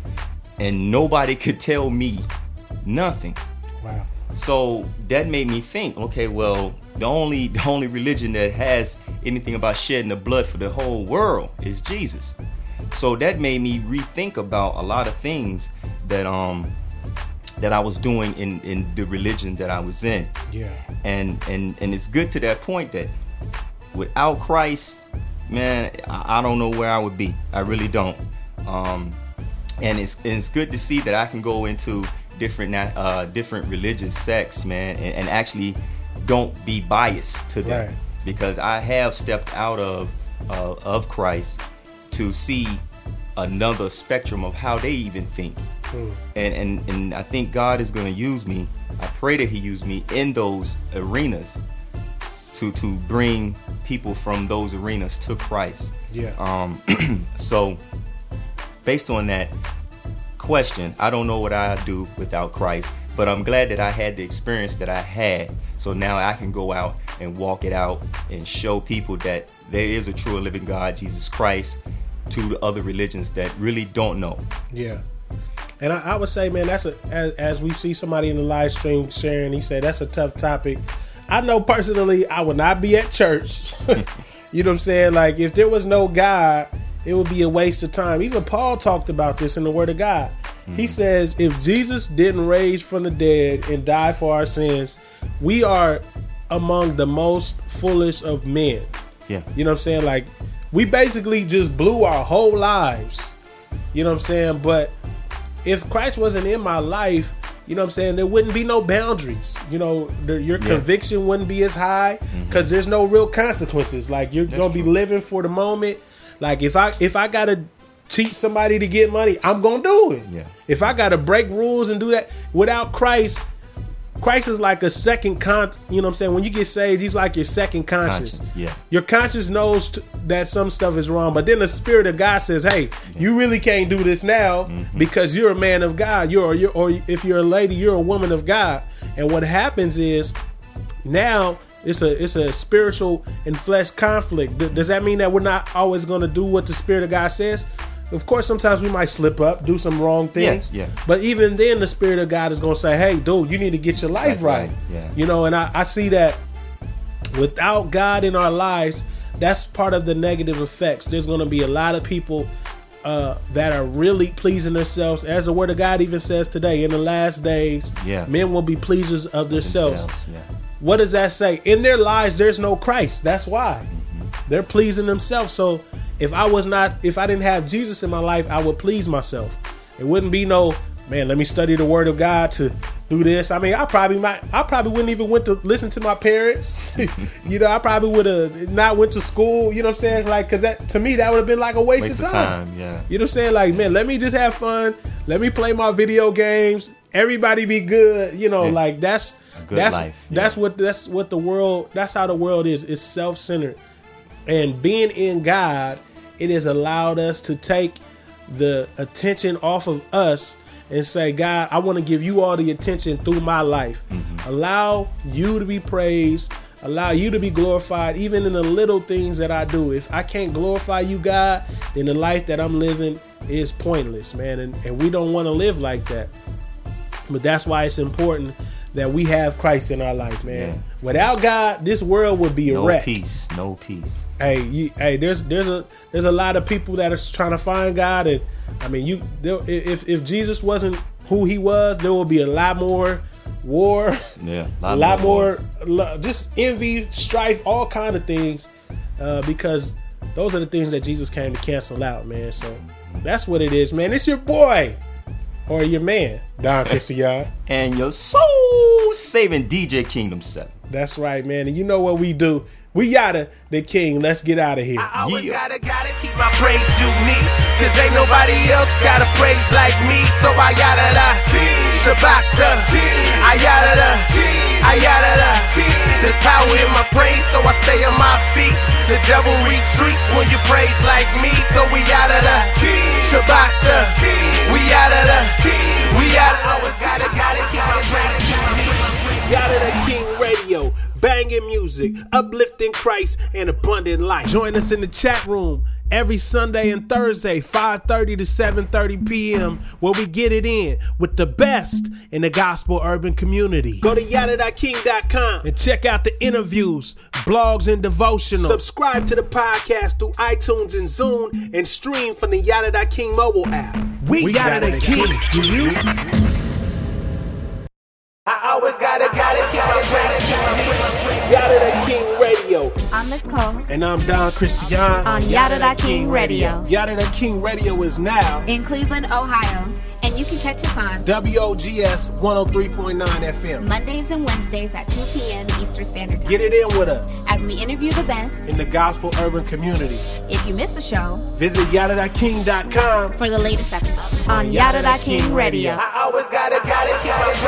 And nobody could tell me nothing. Wow. So that made me think, okay, well, the only the only religion that has anything about shedding the blood for the whole world is Jesus. So that made me rethink about a lot of things that um that I was doing in, in the religion that I was in. Yeah. And and and it's good to that point that without Christ, man, I, I don't know where I would be. I really don't. Um, and it's and it's good to see that I can go into different uh, different religious sects, man, and, and actually don't be biased to them. Right. Because I have stepped out of uh, of Christ to see another spectrum of how they even think. Mm. And, and and I think God is going to use me. I pray that He use me in those arenas to to bring people from those arenas to Christ. Yeah. Um. So, based on that question, I don't know what I'd do without Christ, but I'm glad that I had the experience that I had. So now I can go out and walk it out and show people that there is a true and living God, Jesus Christ, to the other religions that really don't know. Yeah. And I, I would say, man, that's a as, as we see somebody in the live stream sharing, he said that's a tough topic. I know personally I would not be at church. You know what I'm saying? Like, if there was no God, it would be a waste of time. Even Paul talked about this in the Word of God. Mm-hmm. He says, if Jesus didn't raise from the dead and die for our sins, we are among the most foolish of men. Yeah. You know what I'm saying? Like, we basically just blew our whole lives. You know what I'm saying? But if Christ wasn't in my life, you know what I'm saying, there wouldn't be no boundaries. You know, the, your Yeah. conviction wouldn't be as high because there's no real consequences. Like, you're That's going to be true. living for the moment. Like, if I if I got to cheat somebody to get money, I'm going to do it. Yeah. If I got to break rules and do that without Christ, Christ is like a second con. You know what I'm saying? When you get saved, he's like your second conscience. Conscience, yeah. Your conscience knows t- that some stuff is wrong, but then the Spirit of God says, "Hey, you really can't do this now because you're a man of God. You're, you're, or if you're a lady, you're a woman of God." And what happens is now it's a it's a spiritual and flesh conflict. D- does that mean that we're not always going to do what the Spirit of God says? Of course, sometimes we might slip up, do some wrong things. Yes, yeah. But even then, the Spirit of God is going to say, "Hey, dude, you need to get your life That's right." right, yeah. You know, and I, I see that without God in our lives, that's part of the negative effects. There's going to be a lot of people uh, that are really pleasing themselves, as the word of God even says today, in the last days, Yeah. men will be pleasers of themselves. Themselves, yeah. What does that say? In their lives, there's no Christ. That's why. Mm-hmm. They're pleasing themselves. So if I was not, if I didn't have Jesus in my life, I would please myself. It wouldn't be no, man, let me study the word of God to do this. I mean, I probably might, I probably wouldn't even went to listen to my parents. You know, I probably would have not went to school. You know what I'm saying? Like, cause that, to me, that would have been like a waste, Waste of of time. time, yeah. You know what I'm saying? Like, man, let me just have fun. Let me play my video games. Everybody be good. You know, Yeah. like that's, A good that's, life, that's what, that's what the world, that's how the world is. It's self-centered. And being in God, it has allowed us to take the attention off of us and say, God, I want to give you all the attention through my life. Mm-hmm. Allow you to be praised. Allow you to be glorified, even in the little things that I do. If I can't glorify you, God, then the life that I'm living is pointless, man. And, and we don't want to live like that. But that's why it's important that we have Christ in our life, man. Yeah. Without God, this world would be a No wreck. peace. No peace. Hey, you, hey, there's there's a there's a lot of people that are trying to find God, and I mean, you there, if if Jesus wasn't who he was, there will be a lot more war, Yeah. a lot more, lo- just envy, strife, all kind of things, uh, because those are the things that Jesus came to cancel out, man. So that's what it is, man. It's your boy or your man, Don Christian, and your soul saving D J Kingdom seven. That's right, man. And you know what we do? We Yada the King. Let's get out of here. I always gotta, gotta keep my praise unique, cause ain't nobody else got a praise like me. So I yada da, Shabbat da, I yada da, I yada da. There's power in my praise, so I stay on my feet. The devil retreats when you praise like me. So we yada da, Shabbat da, we yada da, we yada. I always gotta, gotta keep my praise unique. Yada the King Radio. Banging music, uplifting Christ, and abundant life. Join us in the chat room every Sunday and Thursday, five thirty to seven thirty p.m., where we get it in with the best in the gospel urban community. Go to yada dot king dot com and check out the interviews, blogs, and devotionals. Subscribe to the podcast through iTunes and Zune, and stream from the Yada dot King mobile app. We, we Yada the King. King. Do you? I always gotta, gotta keep my praise unique. Yada the King Radio. I'm Miss Cole. And I'm Don Christian. On Yada dot King Radio. Yada dot King Radio is now in Cleveland, Ohio. And you can catch us on W O G S one oh three point nine F M. Mondays and Wednesdays at two p.m. Eastern Standard Time. Get it in with us as we interview the best in the gospel urban community. If you miss a show, visit yada dot king dot com for the latest episode on Yada dot King Radio. I always gotta, gotta keep my